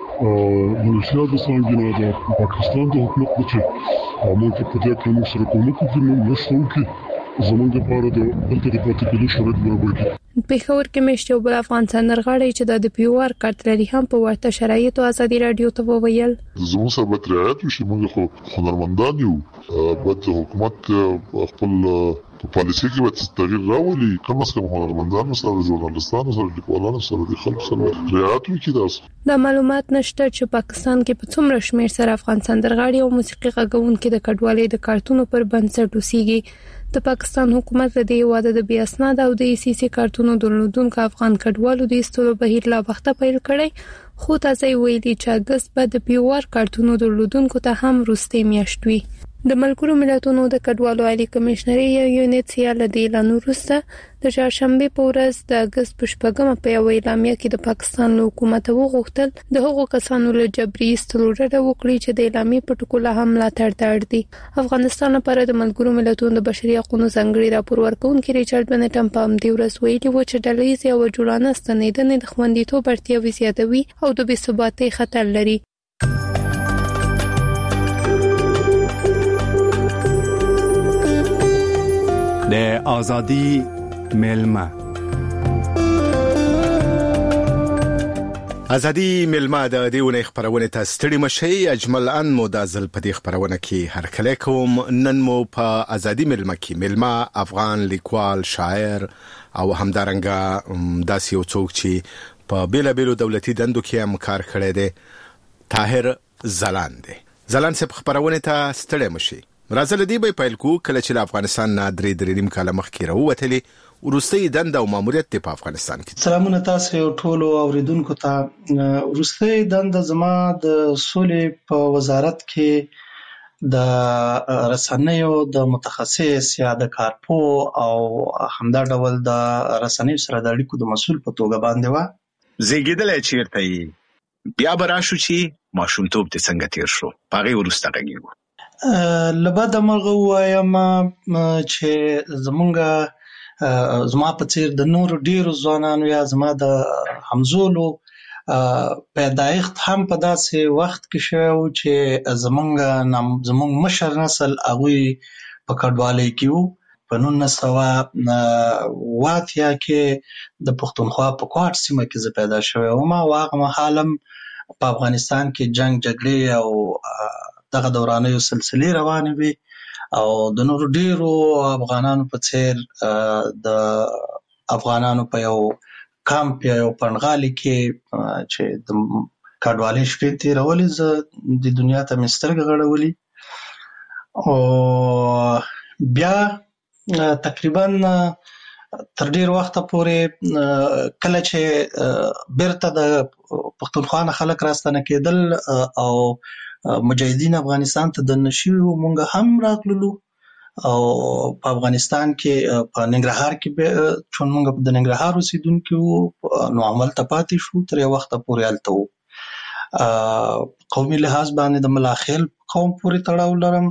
مليشيا د څنګه د پاکستان د حکومت د چې موږ په دې کې موږ سره کومه کوي نشته چې زمونږ لپاره د دلته د پاتې کېدو شرایط برابر دي پیښور کې مشت یو بل افغان سندرغاړي چې د پی او آر کارت لري هم په ورته شرایطو ازادي رادیو ته وویل زموږ سره به رعایت وشي موږ خو هنرمندان یو باید حکومت خپل په پالیسي کې به تغییر راولي کوم څه هنرمندان سره ژورنالستانو سره لیکوالانو سره د خلکو سره رعایت وکړي دا معلومات نشته چې پاکستان کې په څومره شمېر سره افغان سندرغاړي او موسیقي غږونکي د کډوالۍ د کارتونو پر بنسټ اوسېږي د پاکستان حکومت له دې واده د بیا اسناد او د ای سی سی کارتونو درلودونکو افغان کډوالو د استلو بهیر لا وخته پیل کړی خو تاسو ویلي چې اگست بعد د پی او آر کارتونو درلودونکو ته هم روستي میاشت وي د ملګرو ملتونو د کډوالو عالی کمشنري یونیسیا له اعلان وروسته د چهارشنبه په ورځ د اگست په 8 په یو اعلامیه کې د پاکستان حکومت وغوښتل د هغو کسانو له جبري استلو ډډه وکړي چې د اعلامیې په ټکو له حمله تړ دي. افغانستان لپاره د ملګرو ملتونو د بشري حقوقو ځانګړي راپور ورکونکي ریچارډ بنټم په همدې ورځ ویلي و چې ډلهییزې او جوړانه ستنېدنې د خوندیتوب اړتیاوې زیاتوي او د بې ثباتۍ خطر لري. د ازادي ملما ازادي ملما د دیونه خبرونه ته ستړي مشي اجمل ان مدازل په دې خبرونه کې هر کله کوم نن مو په ازادي ملما کې ملما افغان لیکوال شاعر او همدارنګه داسې یو څوک چې په بیلابیلو دولتي دندو کې هم کار کړی دی طاهر زلان دی. زلان سپ خبرونه ته ستړي مشي راځل دی به پیل کو کله چې افغانستان نه درې نیم کال مخکې راووتلې ورستۍ دنده او ماموریت په افغانستان کې. سلامونه تاسو ټولو اوریدونکو ته. ورستۍ دنده زما د سولې په وزارت کې د رسنیو د متخصص یا د کارپو او همدا ډول د رسنیو سره د اړیکو د مسؤل په توګه باندې و. زیږیدل چیرته بیا براشو چې ماشومتوب د څنګه تیر شو پاغي ورسته غږیږي. لبد مرغه وایم چې زما په څیر د نور ډیرو ځوانانو یا زما د همزولو پیدایښت هم په داسې وخت کې شو چې زمونږ مشر نسل هغوی په کډوالۍ کې وو. په 1980 کې د پښتونخوا په کوټ سیمه کې زه پیدا شوی وم او هغه مهال هم په افغانستان کې جنگ جګړې او دغه دورانیو سلسلې روانې وي او د نور ډیرو افغانانو په څیر د افغانانو په یو کامپ یا یو پنډغالي کې چې د کډوالۍ شپې تېرولې زه د دنیا ته مې سترګې غړولې او بیا تقریبا تر ډیر وخته پورې کله چې بیرته د پښتونخوا نه خلک راستنه کېدل او مجاهدین افغانستان ته د نشیو مونږ هم راغلو او په افغانستان کې په ننګرهار کې چون مونږ په ننګرهار اوسیدونکو وو نو عمل ته پاتې شو تر یو وخت پورې هلته وو. قومي لحاظ باندې د ملاخیل قوم پورې تړاو لرم.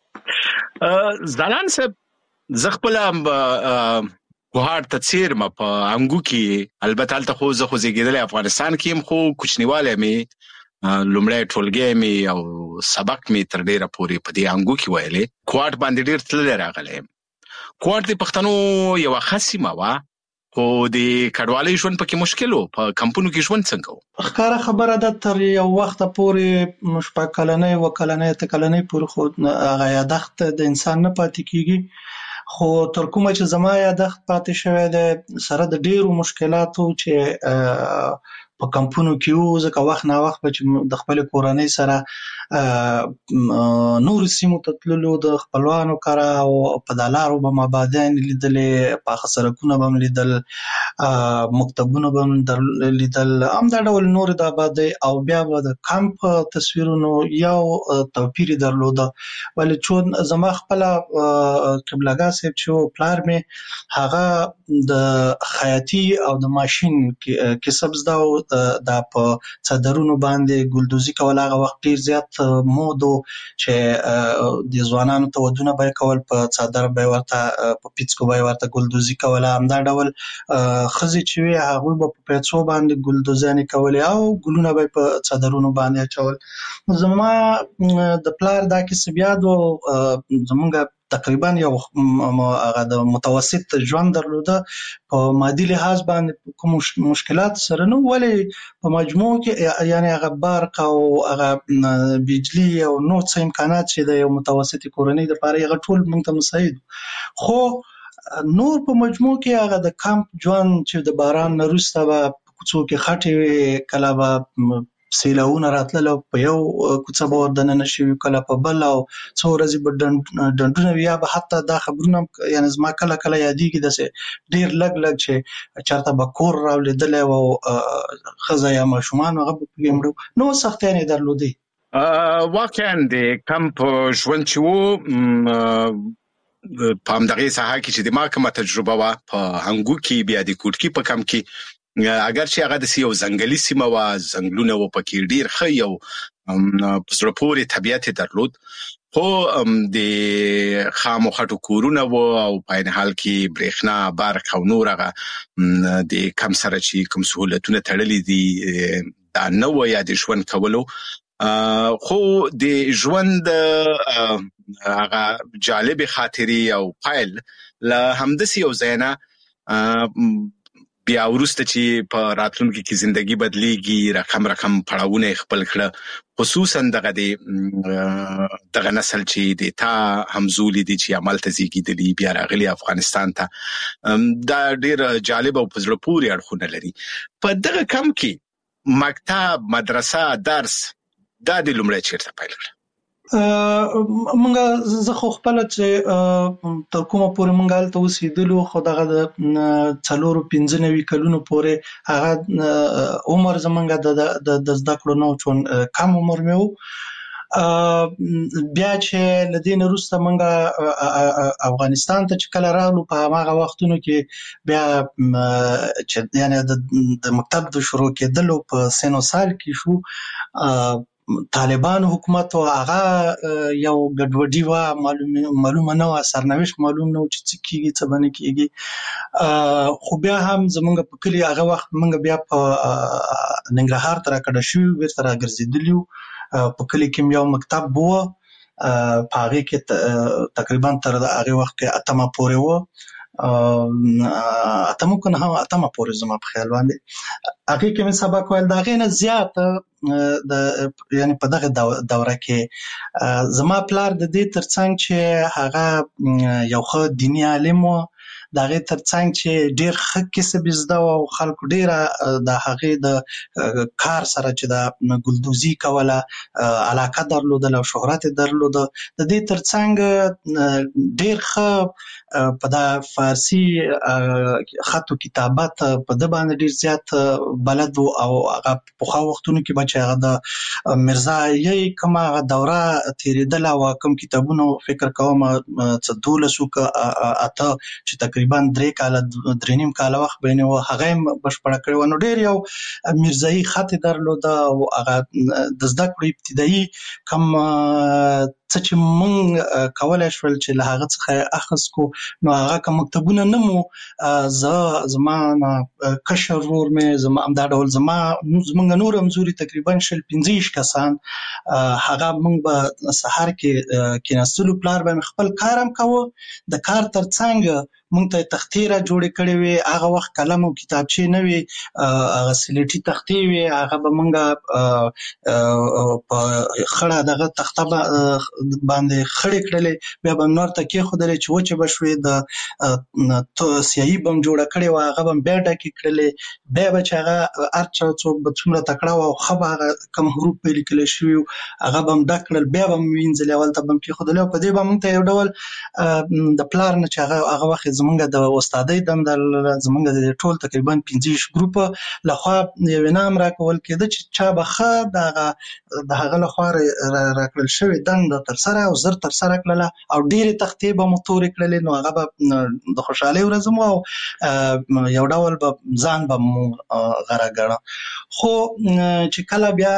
زلان صاحب زخپل وهار تفسیر ما په انګو کې البته الته خو زه زیږیدل افغانستان کې هم خو کوچنیواله می لومړی ټولګی می او سبق می تر ډیره پورې په دې انګو کې ویلې کوټ باندې ډیر تللی راغلی. کوټ د پښتنو یو خاصه ما خو د کډوالۍ ژوند پکې مشکل و. په کمپونو کې ژوند څنګه و؟ ښکاره خبره ده تر یو وخت پورې شپږ کلنۍ و کلنۍ ته کلنۍ پورې خو هغه یادښت د انسان نه پاتې کیږي. خو تر کومه چې زما یادښت پاتې شوی دی سره د ډیرو مشکلاتو چې په کمپونو کې وو ځکه وخت نه وخت چې د خپل کورنۍ سره نور سیمو ته تللو د خپلوانو کره او په دلارو به مابادین لیدلې پاخه سرکونه به لیدل مکتبونه به لیدل هم دا ډول نور د آبادی او بیا به د کمپ تصویرونو یو توپیر درلوده ولی چون زما خپل قبلګا صاحب چې پلار می هغه د خیاطي او د ماشين کسب زده دا په صدرونو باندې ګلدوزي کول هغه وخت ډیر زیات مودو چې د ځوانانو ته ودونه به کول په صدر به ورته په پیڅکو به ورته ګلدوزي کول هم دا ډول خزي چې هغه په پیڅو باندې ګلدوزانې کول او ګلونه به په صدرونو باندې چول. زما د پلار دا کیسه بیا دو زمونږ تقریبا یو هغه د متوسط ژوند درلوده په مادي لحاظ باندې کوم مشکلات سره نو ولی په مجموع کې یعنی هغه برق او هغه بجلی او نور څه امکانات چې د یو متوسط کورنۍ لپاره هغه ټول موږ ته مساعد خو نور په مجموع کې هغه د کمپ ژوند چې د باران نه وروسته به کوڅو کې خټې کله به سیلاونه راتلل په یو کوڅه به وردننه شوي کله په بل او څو ورځې به ډنډونه یا به حتی دا خبرونه یعنی زما کله کله یادېږي داسې ډېر لږ چې چېرته به کور راولیدلی او ښځه یا ماشومان هغه به پکې مړه نو سختیانې درلودې. واقعا د کمپ ژوند چې وو په همدغه ساحه کې چې د ما کومه تجربه وا په هنګو کې بیا د کوټکی په کم کې اگر چې هغه د یو ځنګلي سیمه وا ځنګلونه و پکې ډیر ښه یو پسړه پورې طبيعت درلود خو د خامو خټو کورونه و او په ان حال کې برېښنا برق او نور هغه د کم سره چې کوم سہولتونه تړلې دي دا نو یا د ژوند کولو خو د ژوند هغه جالب خاطري او فایل له همدسي او زینا بیا ورسته چې په راتلونکي کې ژوندۍ بدليږي رقم پړاوونه خپل کړه خصوصا دغه نسل چې د تا همزولي دي چې عمل ته زیږیدلی بیا راغلي افغانستان ته دا ډیر جالب او پزړه پورې اړخونه لري په دغه کم کې مکتب مدرسه درس دا د لومړی چیرته پیل کړ مونږه زه خو خپل چې تر کومه پورې مونږه هلته اوسېدلو خو دغه د 4-15 کلونو پورې هغه عمر زمونږه د زده کړو نو چون کم عمر مې وو بیا چې لدین وروسته مونږه افغانستان ته چې کله راغلو په هغه وختونو کې بیا چې یعنی د مکتب د شروع کېدلو په سن او سال کې شو طالبان حکومت او هغه یو ګډوډي وا معلومه نه و سرنوشت معلوم نه و چې څه کیږي څه باندې کیږي خو بیا هم زمونږ په کلی هغه وخت مونږ بیا په ننګرهار تر کډه شو ورته راګرځیدلیو په کلی کې یو مکتب وو په هغه کې تقریبا تر هغه وخت کې اتمه پورې وو اتمه کنه اتمه پورې زما په خیال باندې هغه کې مې سبق ویل دا غینه زیات یعنی په دغه دوره کې زما پلار د دې ترڅنګ چې هغه یو ښه دینی عالم و دا غي ترڅنګ چې ډیر ښه کسب زده او خلکو ډیره د هغه د کار سره چې د ګلدوزي کوله علاقه درلوده او شهرت درلوده د دې ترڅنګ ډیر ښه په د فارسی خط او کتابت په د باندې ډیر زیات بلد او هغه په خو وختونو کې بچ هغه د مرزا یې کومه دوره تیریدله او کوم کتابونو فکر کوم څه 12 اته چې تقریبا 3 کال 3.5 کال وخت بینه و هغه بشپړ کړو نو ډیر یو مرزایی خط درلوده او هغه د زده کړې ابتدایي کم څه چې مونږ کولای شول چې له هغه څخه اخذ کو نو هغه کوم مکتبونه نمو زما کشر ور مې زما دا ډول زمونږ نور همزوري تقریبا 15 کسان هغه مونږ به سحر کې کیناستلو پلار به خپل کارم کوو د کار ترڅنګ مونږ ته تختیره جوړ کړې وي هغه وخت قلم او کتابچې نه وي هغه سلیټي تختې وي هغه به مونږ په خړه دغه تخته باندې خړې کړلې بیا به نور ته کې خدای چې وچه بشوي د سیاهي بم جوړ کړې و هغه بم بیا ډکې کړلې بیا به چې هغه ارچو څوک به څومره تکړه او خبر کم حروف په لیکل شوی هغه بم ډکړل بیا بم وینځل اول ته بم کې خدای په دې بم ته یو ډول د پلار نه چې هغه وخت زمونږ د استادۍ دم د زمونږ د ټول تقریبا 15 ګروپ لخوا یو نام راکول کېده چې چا بخه د هغه لخوا راکړل شوی دند تر سره او زر تر سره کړل او ډېری تختې به متورې کړلې نو هغه د خوشحالۍ ورځ مو یو ډول به ځان به غره ګڼه خو چې کله بیا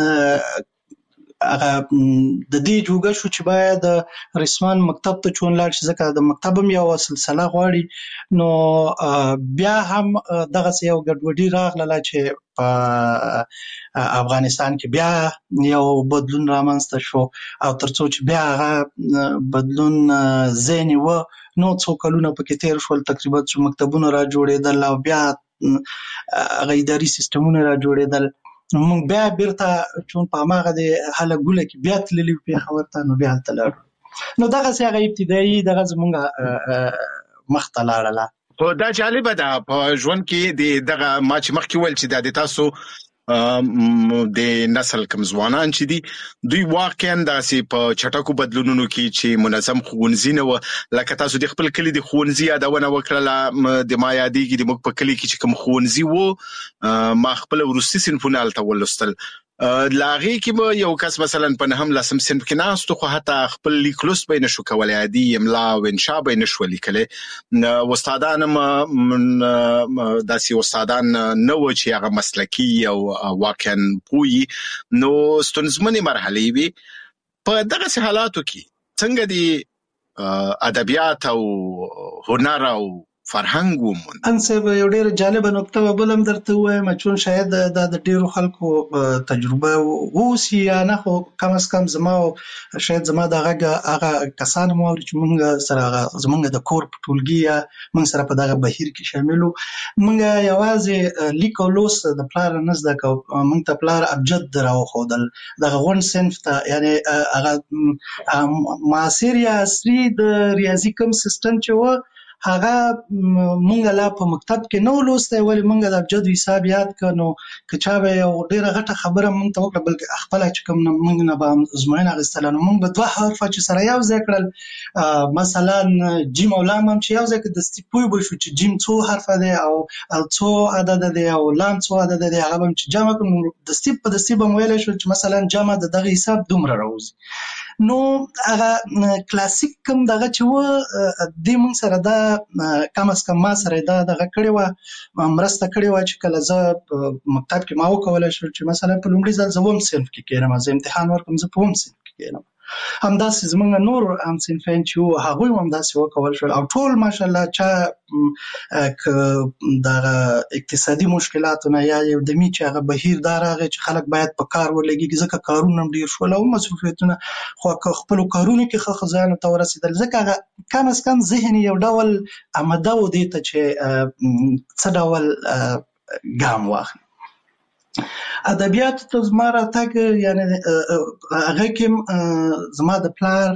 هغه د دې جوګه شو چې باید رسمان مکتب ته چون لاړ شي ځکه د مکتبم یو سلسله غواړي نو بیا هم دغه یو ګډوډي راغله چې په افغانستان کې بیا یو بدلون رامنځته شو او ترڅو چې بیا هغه بدلون ذهني و نو څو کلونه پکې تیر شول تقریبا چې مکتبونه را جوړېدل او بیا هغه اداري سیستمونه را جوړېدل مونږ بیا بیرته چون په هغه د حاله ګوله کې بیا تللی په خبرته نو بیا تلل نو دغه هغه ابتدایي دغه زمونږ مخته لاړله خو دا جالبه ده په ژوند کې دغه ما چې مخکې ویل چې د تاسو د نسل کم ځوانان چې دي دوی واقعا داسې په چټکو بدلونونو کې چې منظم ښوونځي نه و لکه تاسو د خپل کلی د ښوونځي یادونه وکړه د ما یادېږي د موږ په کلی کې چې کوم ښوونځي و ما خپل وروستي صنفونه هلته ولوستل لاغي کې یو کس مثلا په نهم لسم صنف کې ناستو خو حتی خپل لیکلوس به نشو کولای عادي املا او انشاء به نشو لیکلی استادان داسې استادان نو چې هغه مسلکی او واقعا پوي نو ستونزمنې مرحله وي په دغه حالاتو کې څنګه دي ادبیات او هنر او فرهنګ ومون انسب یو ډیر جالب نقطه بلم درته وایم چې شاید د ډیرو خلکو تجربه ووسی یا نه خو کم از کم زما شاید زما دغه کسان مو چې موږ سره زمونږ د کور په ټولګي یا موږ سره په دغه بهیر کې شاملو موږ یوازې لیک او لوست د پلار نه زده کو موږ ته پلار ابجد راو خودل دغه غون صنف ته یعنی هغه معاصر یا عصري د ریاضي کوم سیستم چې و هغه مونږ لا په مکتب کې نو لوسته ولې مونږ د ابجد حساب یاد کړو که چا به یو ډیره غټه خبره مونږ ته وکړه بلکې خپل چې کوم مونږ نه به ازموینه اخیستل نو مونږ به دوه حرف چې سره یو ځای کړل مثلا جیم او لام هم چې یو ځای کې د استپوی به شو چې جیم څو حرف دی او څو عدد دی او لام څو عدد دی هغه هم چې جمع کړو د استپ په استپ هم ویل شو چې مثلا جمع د دغه حساب دومره راوځي نو هغه کلاسیک کوم دغه چې و د موږ سره دا کم از کم ما سره دا دغه کړی و مرسته کړی و چې کله زه مکتب کې ما وکولای شو چې مثلا په لومړي ځل زه وم صنف کې کېنم زه امتحان ورکوم زه په وم صنف کې کېنم همداسې زمونږ نور هم صنفین چې هغوی هم همداسې وکول شول او ټول ماشاءالله چا دغه اقتصادي مشکلاتونه یا یو دمي چې هغه بهیر دا راغی چې خلک باید په کار ولګي ځکه کارونه هم ډېر شول او مصروفیتونه خو خپلو کارونو کې ښه خزانو ته ورسېدل ځکه هغه کم از کم ذهن یو ډول آماده و دې ته چې څه ډول ګام واخلي ادبیات ته زما راتګ یعنی هغه کې زما د پلار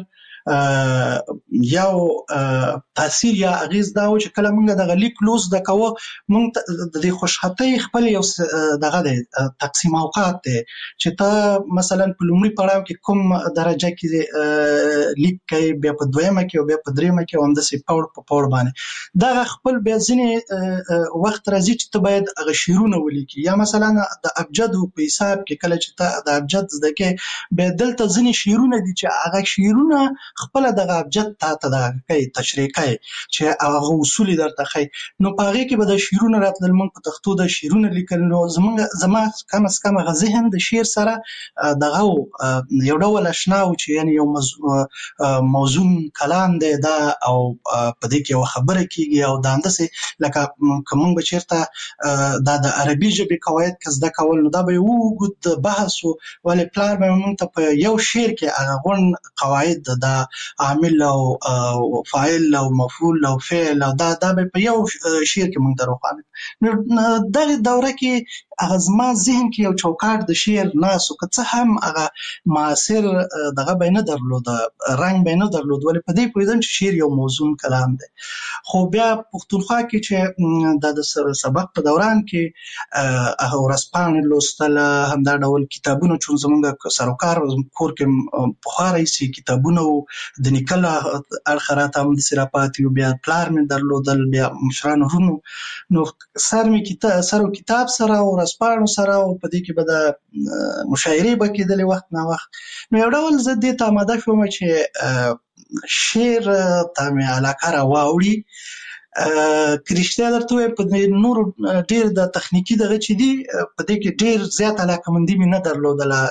یو تاثیر یا اغیز دا و چې کله موږ دغه لیک لوست د کوو موږ د دې خوشحالۍ خپل یو دغه دی تقسیم اوقات دی چې ته مثلا په لومړي پړاو کې کوم درجه کې لیک کوي بیا په دویمه کې او بیا په دریمه کې همداسې پوړ په پوړ باندې دغه خپل بیا ځینې وخت راځي چې ته باید هغه شعرونه ولیکي یا مثلا د ابجد په حساب کې کله چې ته د ابجد زده کې بیا دلته ځینې شعرونه دي چې هغه شعرونه خپل دغه ابجد ته د کوي تشریح کوي چې هغه اصول درته کوي نو په هغه کې به د شعرونه راتلل موږ په تختو د شعرونه لیکل نو زما کم از کم هغه ذهن د شعر سره دغه یو ډول آشنا و چې یعنی یو موزون کلام دی دا او په دې کې یو خبره کیږي او دا انداسې لکه کوم به چیرته دا د عربي ژبې قواعد که زده کول نو دا به یو اوږد بحث ولې پلار به موږ ته په یو شعر کې هغه غون قواعد د عامل او فاعل او مفعول او فعل او دا به په یو شعر کې موږ دروخانه نو دغه دوره کې هغه زما ذهن کې یو چوکاټ د شعر ناسو که څه هم هغه معاصر دغه به نه درلود رنګ به نه درلود ولې په دې پوهېدم چې شعر یو موزون کلام دی خو بیا پښتونخوا کې چې د سبق په دوران کې هغه ورځپاڼې لوستل همدا ډول کتابونه چې زموږ سروکار کور کې پخوا راهیسې کتابونه د نیکل اړخه راته همداسې راپاتې بیا پلار مې درلودل بیا مشرانو ورونو نو سر و کتاب سره او ورځپاڼو سره او په دې کې به د مشاعرې به کېدلې وخت نه وخت نو یو ډول زه دې ته آماده شوم چې شعر ته مې علاقه راواوړي که رښتیا درته ووایم په نورو ډېر د تخنیکي دغه چې دي په دې کې ډېر زیات علاقهمندي مې نه درلودله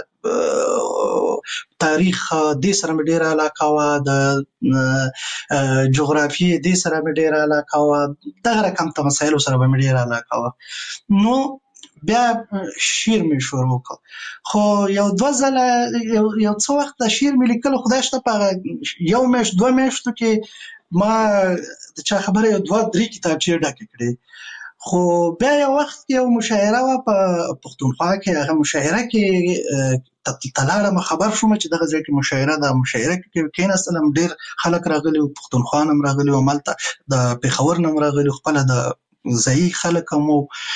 تاریخ دې سره مې ډېره علاقه وه د جغرافیې دې سره مې ډېره علاقه وه دغه رقم ته مسایلو سره به مې ډېره علاقه وه نو بیا شعر مې شروع وکړ خو یو دوه ځله یو څه وخت د شعر مې لیکلو خدای شته په یو میاشت دوه میاشتو کې ما د چا خبره یو دوه درې کتابچې ډکې کړې خو بیا یو وخت یو مشاعره وه په پښتونخوا کې هغه مشاعره کې تلاړم خبر شوم چې دغه ځای کې مشاعره ده مشاعره کې کېناستلم ډېر خلک راغلي وو پښتونخوا نه هم راغلي وو همالته د پېښور نه هم راغلي وو خپله د ځایي خلک هم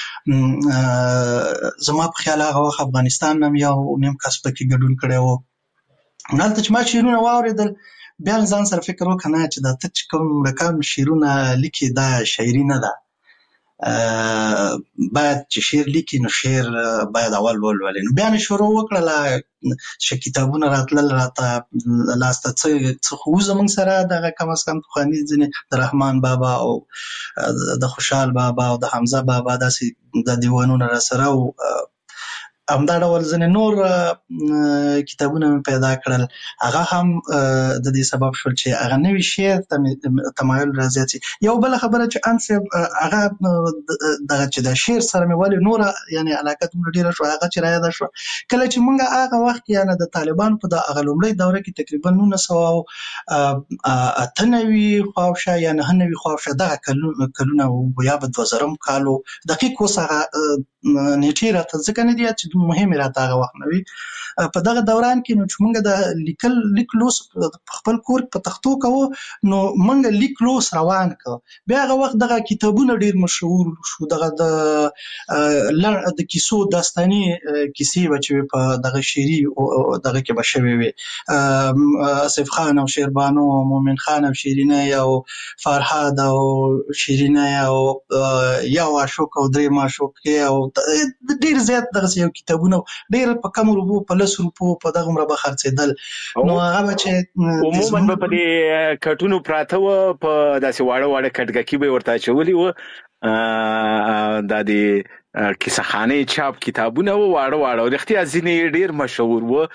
زما په خیال هغه وخت افغانستان نه هم یو نیم کس پکې ګډون کړی و هلته چې ما شعرونه واورېدل بیا ځان سره فکر وکړه نه چې دا ته چې کوم رقم شعرونه لیکي دا شاعري نه ده باید چې شعر لیکي نو شعر باید اول ولولي. نو بیا مې شروع وکړله چې کتابونه راتلل راته لاسته څه خو زموږ سره دغه کم از کم پخواني ځینې د رحمان بابا او د خوشحال بابا او د حمزه بابا داسې د دیوانونه را سره او همدا ډول ځینې نور کتابونه مې پیدا کړل. هغه هم د دې سبب شول چې هغه نوي شعر ته تمایل رازیات شي. یو بله خبره چې ان صاحب هغه دغه چې د شعر سره مې ولې نوره یعنې علاقه دومره ډېره شوه هغه چې رایاده شوه کله چې موږ هغه وخت یعنې د طالبانو په د هغه لومړۍ دوره کې تقریبا 1998 خواوشا یا 99 خواوشا دغه کلونه یا به 2000 کالو دقیق اوس هغه نیټې راته ځکه نه دي چې مهمې راته هغه وخت نه وي. په دغه دوران کې نو چې موږ د لیک لوس په خپل کور په تختو کوو نو موږ لیک لوس روان کړ. بیا هغه وخت دغه کتابونه ډېر مشهور شو. دغه د کیسو داستاني کیسې به چې په دغه شعري دغه کې به شوې وي. آصف خان او شیربانو او مومن خان او شیرینه او فرهاد او شیرینه او یو عاشق او دریم عاشق او ډېر زیات دغه یو کتابونه ډېر په کم روپو په 10 روپو په دغه عمره به خرڅېدل. نو هغه به چې عموما به په دې کټونو پراته وه په داسې واړه واړه کټګکي به یې ورته اچولي وه. دا د کیسهخانې چاپ کتابونه وه واړه واړه رښتیا ځینې ډېر مشهور وه.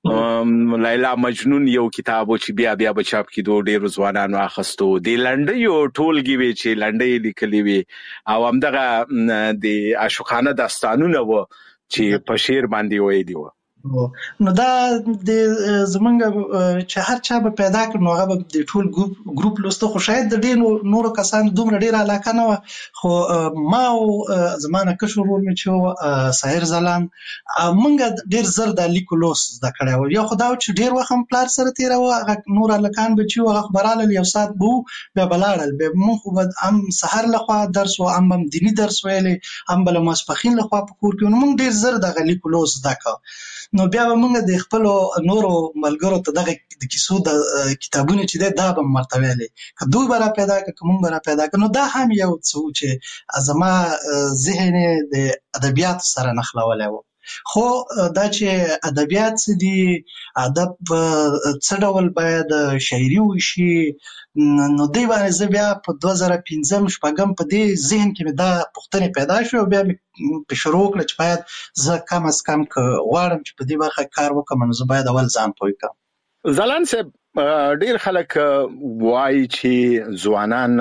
لیلا مجنون یو کتاب و چې بیا به چاپ کېدو ډېرو ځوانانو اخیستو. د لنډیو ټولګې وې چې لنډۍ لیکلې وې او همدغه د عاشقانه داستانونه وه چې په شعر باندې ویلي وه. نو دا د زمونږ چې هر چا به پیدا کړ نو هغه به د ټول ګروپ لوسته. خو شاید د ډېرو نورو کسانو دومره ډېره علاقه نه وه. خو ما او زما نه کشر ورور مې چې و ساحر ځلاند موږ ډېر زر د لیکو لوس زده کړی و. یو خو دا و چې ډېر وخت هم پلار سره تېراوه. هغه نور هلکان به چې و هغه خو به رالل یو ساعت به و بیا به لاړل. بیا موږ خو به هم سهار لخوا درس و هم دیني درس ویلی هم به له ماسپښین لخوا په کور کې نو موږ ډېر زر دغه لیکو لوس زده کړه. نو بیا به موږ د خپلو نورو ملګرو ته دغه د کیسو د کتابونه چې دی دا به مو ورته ویلې که دوی به را پیدا کړه که موږ به را پیدا کړه. نو دا هم یو څه و چې زما ذهن یې د ادبیاتو سره نښلولی و. خو دا چې ادبیات څه دي ادب څه ډول باید شاعري وشي نو دی باندې زه بیا په 2005-06 په دې ذهن کې مې دا پوښتنې پیدا شوې او بیا مې په شروع وکړه چې باید زه کم از کم که غواړم چې په دې برخه کار وکړم نو زه باید اول ځان پوه کړم. ځلاند صاحب ډیر خلک وایي چې ځوانان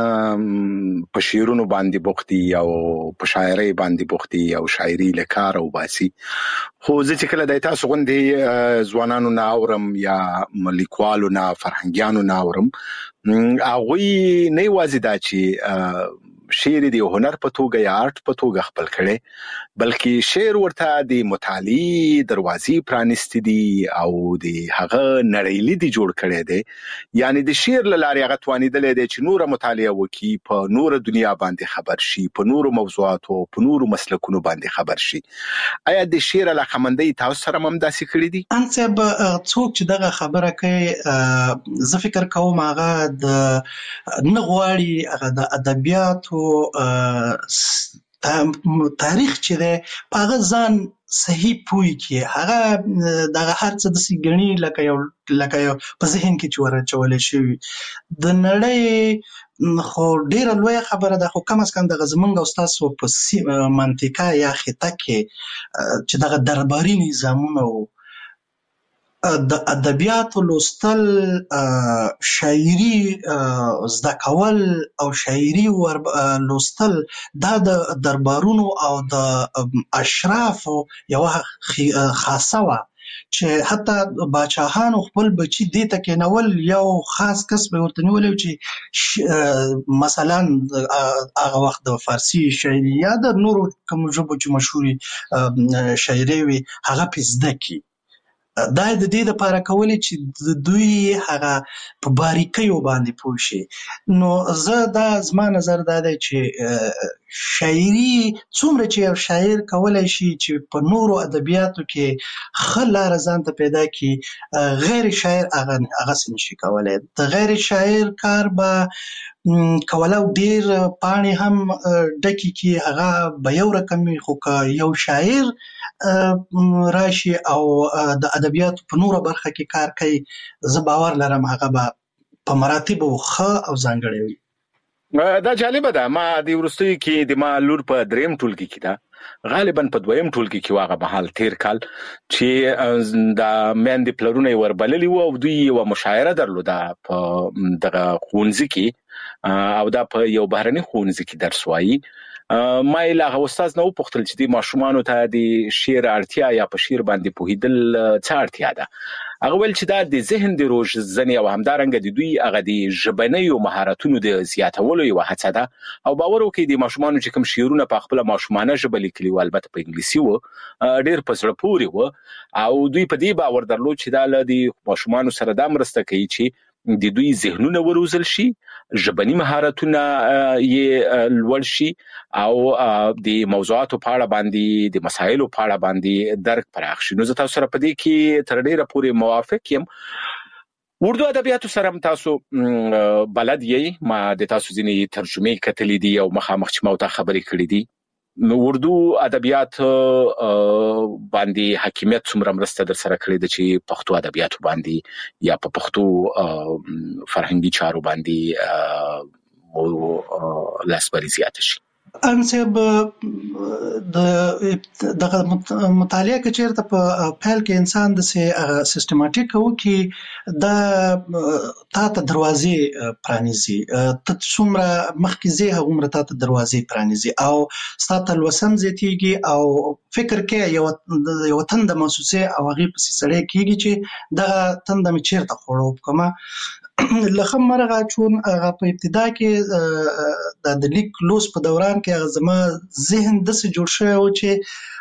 په شعرونو باندې بوخت دي او په شاعرۍ باندې بوخت دي او شاعري له کار او باسي. خو زه چې کله د تاسو غوندې ځوانانو نه اورم یا لیکوالو نه فرهنګیانو نه اورم هغوی نه یوازې دا چې شعر دی هنر په توګه یا آرټ په توګه خپل کړي بلکې شعر ورته د مطالعې دروازې پرانیستې دي او د هغه نړۍ دی جوړ کړي دي. یعنی د شعر له لارې هغه توانیدلې دي چې نور مطالعه وکړي په نور دنیا باندې خبر شي په نور موضوعاتو په نور مسلکونو باندې خبر شي. آیا د شعر علاقمندۍ تاسو سره هم داسې کړي دي؟ ان صاحب څوک چې دغه خبره کوي زه فکر کوم هغه د نه غواړي هغه د ادبیاتو تاریخ چې دی په هغه ځان صحیح پوی کې هغه دغه هر څه داسې ګڼي لکه یو په ذهن کې چې ورچولی شوي د نړۍ خو ډېره لویه خبره ده. خو کم از کم دغه زمونږ او ستاسو په منطقه یا خطه کې چې دغه درباري نظامونه و د ادبیاتو لوستل شاعري زده کول او شاعري لوستل دا د دربارونو او د اشرافو یوه خاصه وه چې حتی باچاهانو خپل بچي دې ته کېنول یو خاص کس به ورته نیولی چې مثلا هغه وخت د فارسي شاعري یا د نورو کومو ژبو چې مشهورې شاعرۍ وي هغه پې زده کړي. دا د دې لپاره کولی چې دوی هغه په باریکیو باندې پوه شي. نو زه دا زما نظر دا دی چې شاعري څومره چې یو شاعر کولی شي چې په نورو ادبیاتو کې ښه لاره ځان ته پیدا کړي غیر شاعر هغسې نشي کولی. د غیر شاعر کار به کولاو ډیر پاڼې هم ډکی کی هغه به یو رقم خو که یو شاعر راشي او د ادبیاتو په نوره برخه کې کار کوي زه باور لرم هغه به په مراتبو ښه او ځانګړی وي. دا جالبه ده. ما د ورستۍ کې د ما لور په دریم ټولګي کې ده، غالبا په دویم ټولګي کې واغه بحال تیر کال چې د مېندې پلرونه وربللی وو او دوی یو مشاعره درلوده په دغه ښوونځي کې او دا په یو بهرني ښوونځي کې درس وایي. ما یې له استاد نه وپوښتل چې د ماشومانو ته د شعر اړتیا یا په شعر باندې پوهیدل څه اړتیا ده. هغه ویل چې دا د ذهن د روزنې او همدارنګه د دوی هغه د ژبنیو مهارتونو د زیاتولو یوه هڅه ده او باور وکړئ د ماشومانو چې کوم شعرونه په خپله ماشومانه ژبه لیکلي وو، البته په انګلیسي وو، ډېر په زړه پورې وو او دوی په دې باور درلود چې دا له د ماشومانو سره دا مرسته کوي چې د دوی ذهنونه وروزل شي، ژبني مهارتونه یې لوړ شي او د موضوعاتو په اړه باندې د مسایلو په اړه باندې درک پراخ شي. نو زه تاسو سره په دې کې تر ډیره پورې موافق یم. اردو ادبیاتو سره تاسو بلد یې، ما د تاسو ځینې ترجمې کتلې دي او مخامخ چې ما ته خبرې کړې دي. نو اردو ادبیات باندې حکیمیت څومره مرسته در سره کړې ده چې پښتو ادبیاتو باندې یا په پښتو فرهنګي چارو باندې لاسبري زیات شي؟ انصب دغه مطالعه کې چیرته په پیل کې انسان د سیستماتیک او کې دا تا ته دروازې پرانیزي، ته څومره مخکې ځې هغومره تا ته دروازې پرانیزي او ستا ته لوسم زیاتېږي او فکر کې یو تنده محسوسې او هغې پسې سړی کېږي چې دغه تنده مې چیرته خوړو کومه لخه مرغه چون هغه په ابتدا کې د لیک لوس په دوران کې هغه زما ذهن داسې جوړ شوی و چې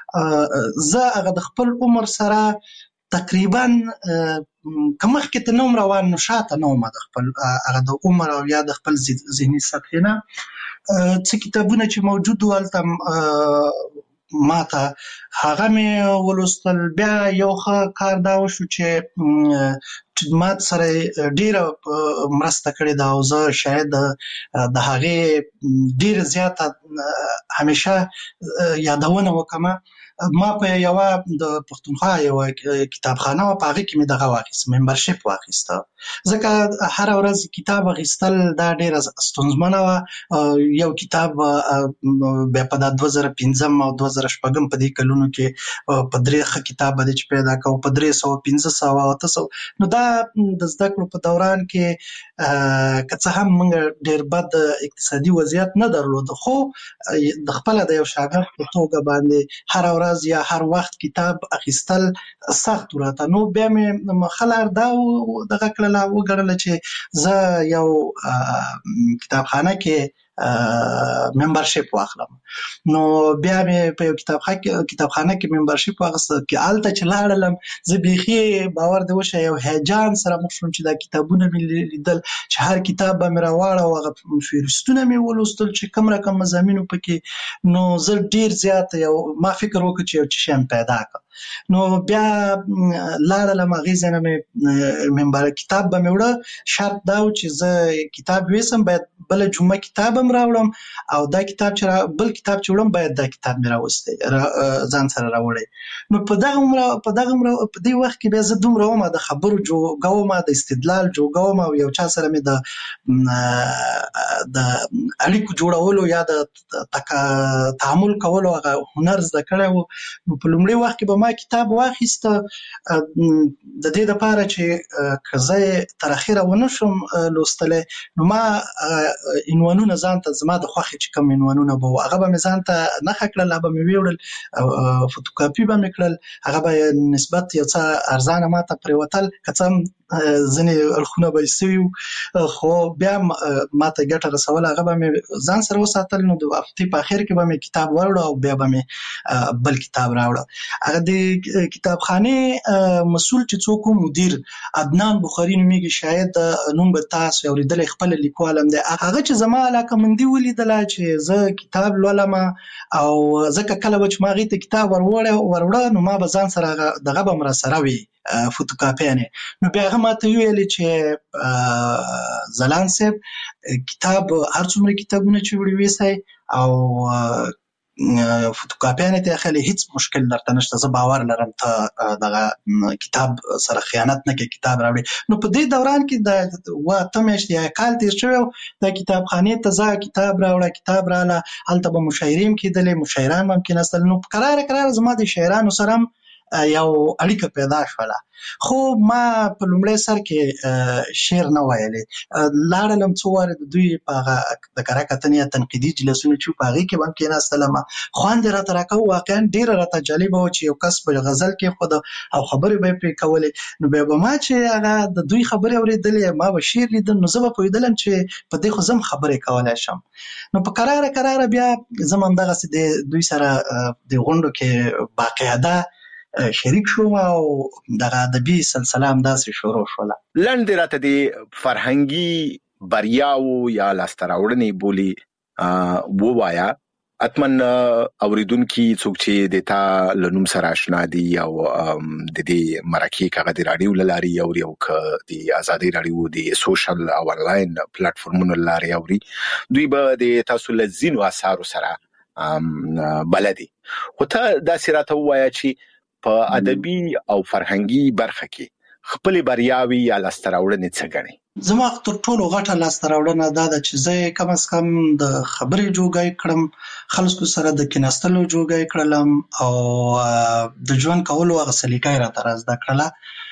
زه هغه د خپل عمر سره تقریبا که مخکې ته نه وم روان نو شاته نه وم د خپل هغه د عمر او یا د خپل ذهني سطحې نه. څه کتابونه چې موجود و هلته ما ته هغه مې ولوستل. بیا یو ښه کار دا وشو چې ما سره ډیره مرسته کړې ده او زه شاید د هغې ډیره زیاته همیشه یادونه وکړم. ما په یوه د پښتونخوا یوه کتابخانه وه، په هغې کې مې دغه واخیست، ممبرشپ واخیسته. ځکه هره ورځ کتاب اخیستل دا ډیره ستونزمنه وه. یو کتاب بیا په دا 2005 او 2006 په دې کلونو کې په 3 ښه کتاب باندې چې پیدا کوو په 300 500 او 800. نو دا د زده کړو په دوران کې که څه هم موږ ډیر بد اقتصادي وضعیت نه درلود، خو د خپله د یو شاګرد په توګه باندې هره ورځ یا هر وخت کتاب اخیستل سخت راته. نو بیا مې ښه لار دا دغه کړله وګڼله چې زه یو کتابخانه کې ممبرشپ واخلم. نو بیا مې په یو کتابخانه کې ممبرشپ واخیسته. هلته چې لاړلم زه بیخي باور دې وشه یو هیجان سره مخ شوم چې دا کتابونه مې لیدل چې هر کتاب به مې راواړه او هغه فهرستونه مې ولوستل چې کوم رقم مضامینو پکې. نو زه ډیر زیات ما فکر وکړ چې یو څه شی پیدا کړم. نو بیا لاړلم هغې ځای نه مې کتاب به مې وړه. شرط دا و چې زه کتاب ویسم باید بله جمعه کتاب هم راوړم او دا کتاب چې بل کتاب چې وړم باید دا کتاب مې راوستی ځان سره راوړی. نو په دې وخت کې بیا زه دومره وم د خبرو جوګه وم، د استدلال جوګه وم او یو چا سره مې د اړیکو جوړولو یا د تعامل کولو هغه هنر زده کړی و. نو په لومړي وخت کې به ما کتاب واخیسته د دې دپاره چې که زه یې تر اخره ونه شم لوستلی نو ما عنوانونه ځان ته زما د خوښې چې کوم عنوانونه به وو هغه به مې ځان ته نښه کړل، هغه به مې ویوړل، فوتوکاپي به مې کړل، هغه به نسبت یو څه ارزانه ما ته پرېوتل، که څه هم ځینې اړخونه به یې سوي خو بیا ما ته ګټه رسوله. هغه به مې ځان سره وساتل. نو د هفتې په اخر کې به مې کتاب وروړه او بیا به مې بل کتاب راوړه. هغه د کتابخانې مسؤل چې څوک مدیر عدنان بخاري نومیږي، شاید نوم به تاسو اورېدلی، خپله لیکوال هم دی. هغه چې زما علاقه‌مندي ولیدله چې زه کتاب لولم او ځکه کله به چې ما هغې ته کتاب وروړه نو ما به ځان سره دغه به م راسره وي فوتوکاپیانې. نو بیا هغه ما ته وویلې چې ځلاند صاحب کتاب هر څومره کتابونه چې وړي ویسای او فوتوکاپیانه ته خلې هیڅ مشکل درته نشته. زه باور لرم ته دغه کتاب سره خیانت نه کې کتاب راوړي. نو په دې دوران کې د واته میاشتې یا کال تیر شوی د کتابخانې ته ځه کتاب راوړه کتاب رااله هلته به مشاعرې هم کېدلې مشاعران هم کېناستل. نو قراره زما د شاعرانو سره یو اړیکه پیدا شوله خو ما په لومړی سر کې شعر نه ویلې لاړلم څو واره د دوی په هغه د کره کتنې یا تنقیدي جلسونه چې په هغې کې به هم کېناستلم خوند یې راته راکوه واقعا ډېره راته جالبه وه چې یو کس په غزل کېښوده او خبرې به یې پرې کولې نو بیا به ما چې هغه د دوی خبرې اورېدلې ما به شعر لیدل نو زه به پوهېدلم چې په دې خو زه هم خبرې کولی شم. نو په قراره بیا زه هم همدغسې د دوی سره د غونډو کې باقاعده شریک شوم او دغه ادبي سلسله همداسې شروع شوله. لنډ راته د فرهنګي بریاو یا لاسته راوړنې بولي ووایه اتمن اوریدونکي څوک چې د تا له نوم سره آشنا دي او د دې مرکې کاغه د رادیو لاري او یو ک د ازادي رادیو د سوشل او انلاین پلیټفارمونو لاري اوري دوی به د تاسو لزینو اثارو سره بلدي. خو ته دا سراته وایي چې په ادبي او فرهنګي برخه کې خپل بریاوي یا لاسته راوړنې څه ګڼي؟ زما تر ټولو غټه لاسته راوړنه دا ده چې زه کم از کم د خبرې جوګی کړم خلکو سره د کېناستلو جوګی کړلم او د ژوند کولو هغه سلیقه یې راته را زده کړله.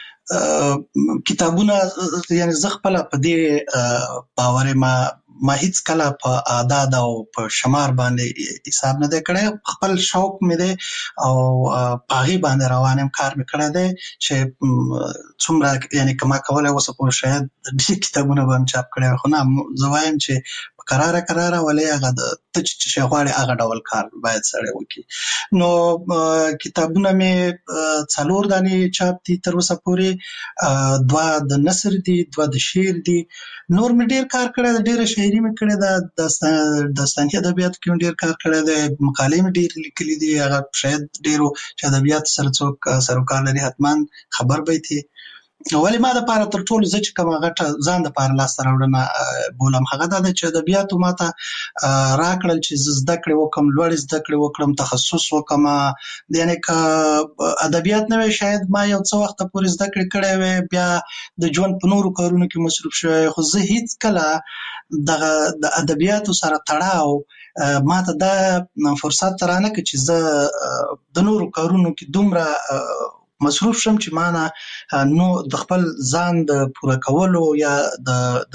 کتابونه یعنی زه خپله په دې باور ما هیڅ کله په اعداد او په شمار باندې حساب نه دی کړی خپل شوق مې دی او په هغې باندې روان یم کار مې کړی دی چې څومره یعنی که ما کولی اوسه پورې شاید ډېر کتابونه به هم چاپ کړی خو نه زه وایم چې قراره ولې هغه ته چې شی غواړي هغه ډول کار باید سړی وکړي. نو کتابونه مې 4 دانې چاپ دي تر اوسه پورې 2 د نثر دي 2 د شعر دي. نور مې ډېر کار کړی دی ډېره شاعري مې کړې ده داستاني ادبیاتو کې مې ډېر کار کړی دی مقالې مې ډېرې لیکلي دي هغه شاید ډېرو چې ادبیاتو سره څوک سروکار لري حتما خبر به یې ولې ما دپاره تر ټولو زه چې کومه غټه ځان دپاره لاسته راوړنه بولم هغه دا ده چې ادبیاتو ما ته راکړل چې زه زده کړې وکړم لوړې زده کړې وکړم تخصص وکړم یعنې که ادبیات نه وی شاید ما یو څه وخته پورې زده کړې کړی وی بیا د ژوند په نورو کارونو کې مصروف شوی خو زه هیڅ کله دغه د ادبیاتو سره تړاو ما ته دا فرصت رانه کړ چې زه د نورو کارونو کې دومره مصروف شم چې مانه نو د خپل ځان د پوره کولو یا د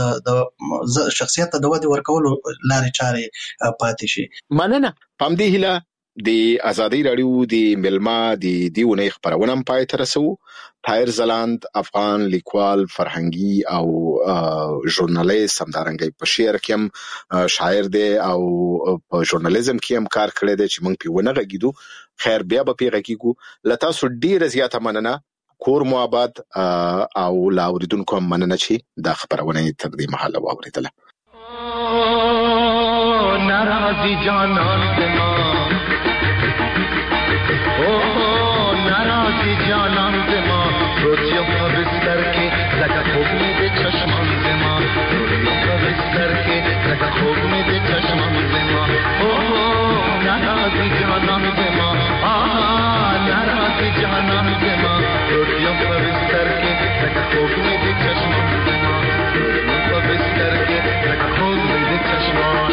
شخصیت ته د ودې ورکولو لارې چارې پاتې شي. مننه. په همدې هیله د ازادي رادیو د ملما د دې ونې خبرونه پای ته رسو. طاهر ځلاند افغان لیکوال فرهنګي او ژورنالیست همدارنګه په شعر کې هم شاعر دی او په ژورنالیزم کې هم کار کړی دی چې موږ په ونه غږیدو خیر بیا به پیغه کیږو. لته سو ډیره زیاته مننه کور مو آباد او لا اوریدونکو هم مننه چې دا خبرونه تر دې مهاله واوریدله. ناراضی جانان دما ناراضی جانان دما روزیو په بستر کې لکه خوب مې د چشمان دما روزیو په بستر کې لکه خوب مې د چشمان دما ناراضی جانان دما ناراضی جانان دما روزیو په بستر کې لکه خوب مې د چشمان دما روزیو په بستر کې لکه خوب مې د چشمان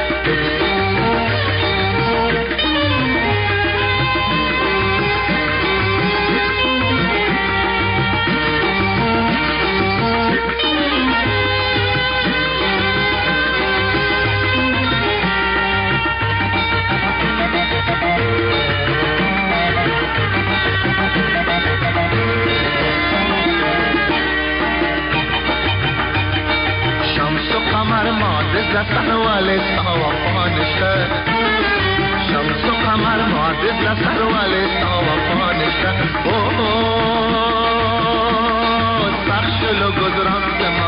لسن والے سوافانشتا شمس و قمر معدد لسن والے سوافانشتا سخشلو گذران زما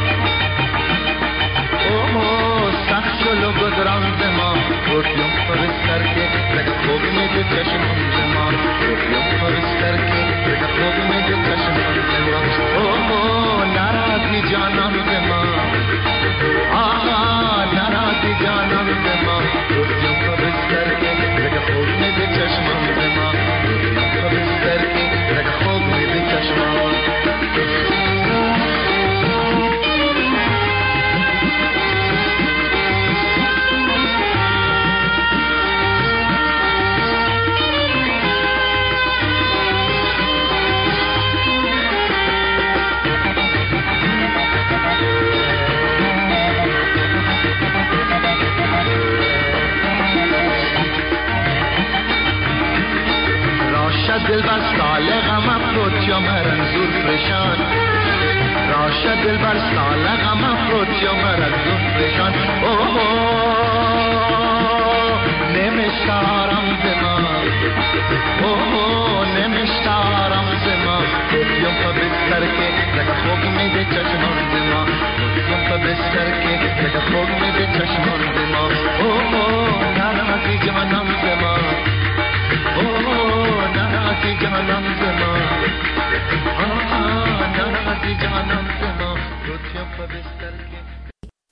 سخشلو گذران زما روٹیوں پر سر کے لگا خوب میں جو چشمان زما روٹیوں پر سر کے لگا خوب میں جو چشمان زما ناراضی جانان زما سال غم افروت یا مرنزور پریشان راشد دل بر سال غم افروت یا مرنزور پریشان نمیشتارم زمان نمیشتارم زمان روزیم پا بستر که لگه خوب میده چشمان زمان روزیم پا بستر که لگه خوب میده چشمان زمان نرمکی جانم زمان نرمکی جانم زمان نرمکی جانم زمان روزیم پا بستر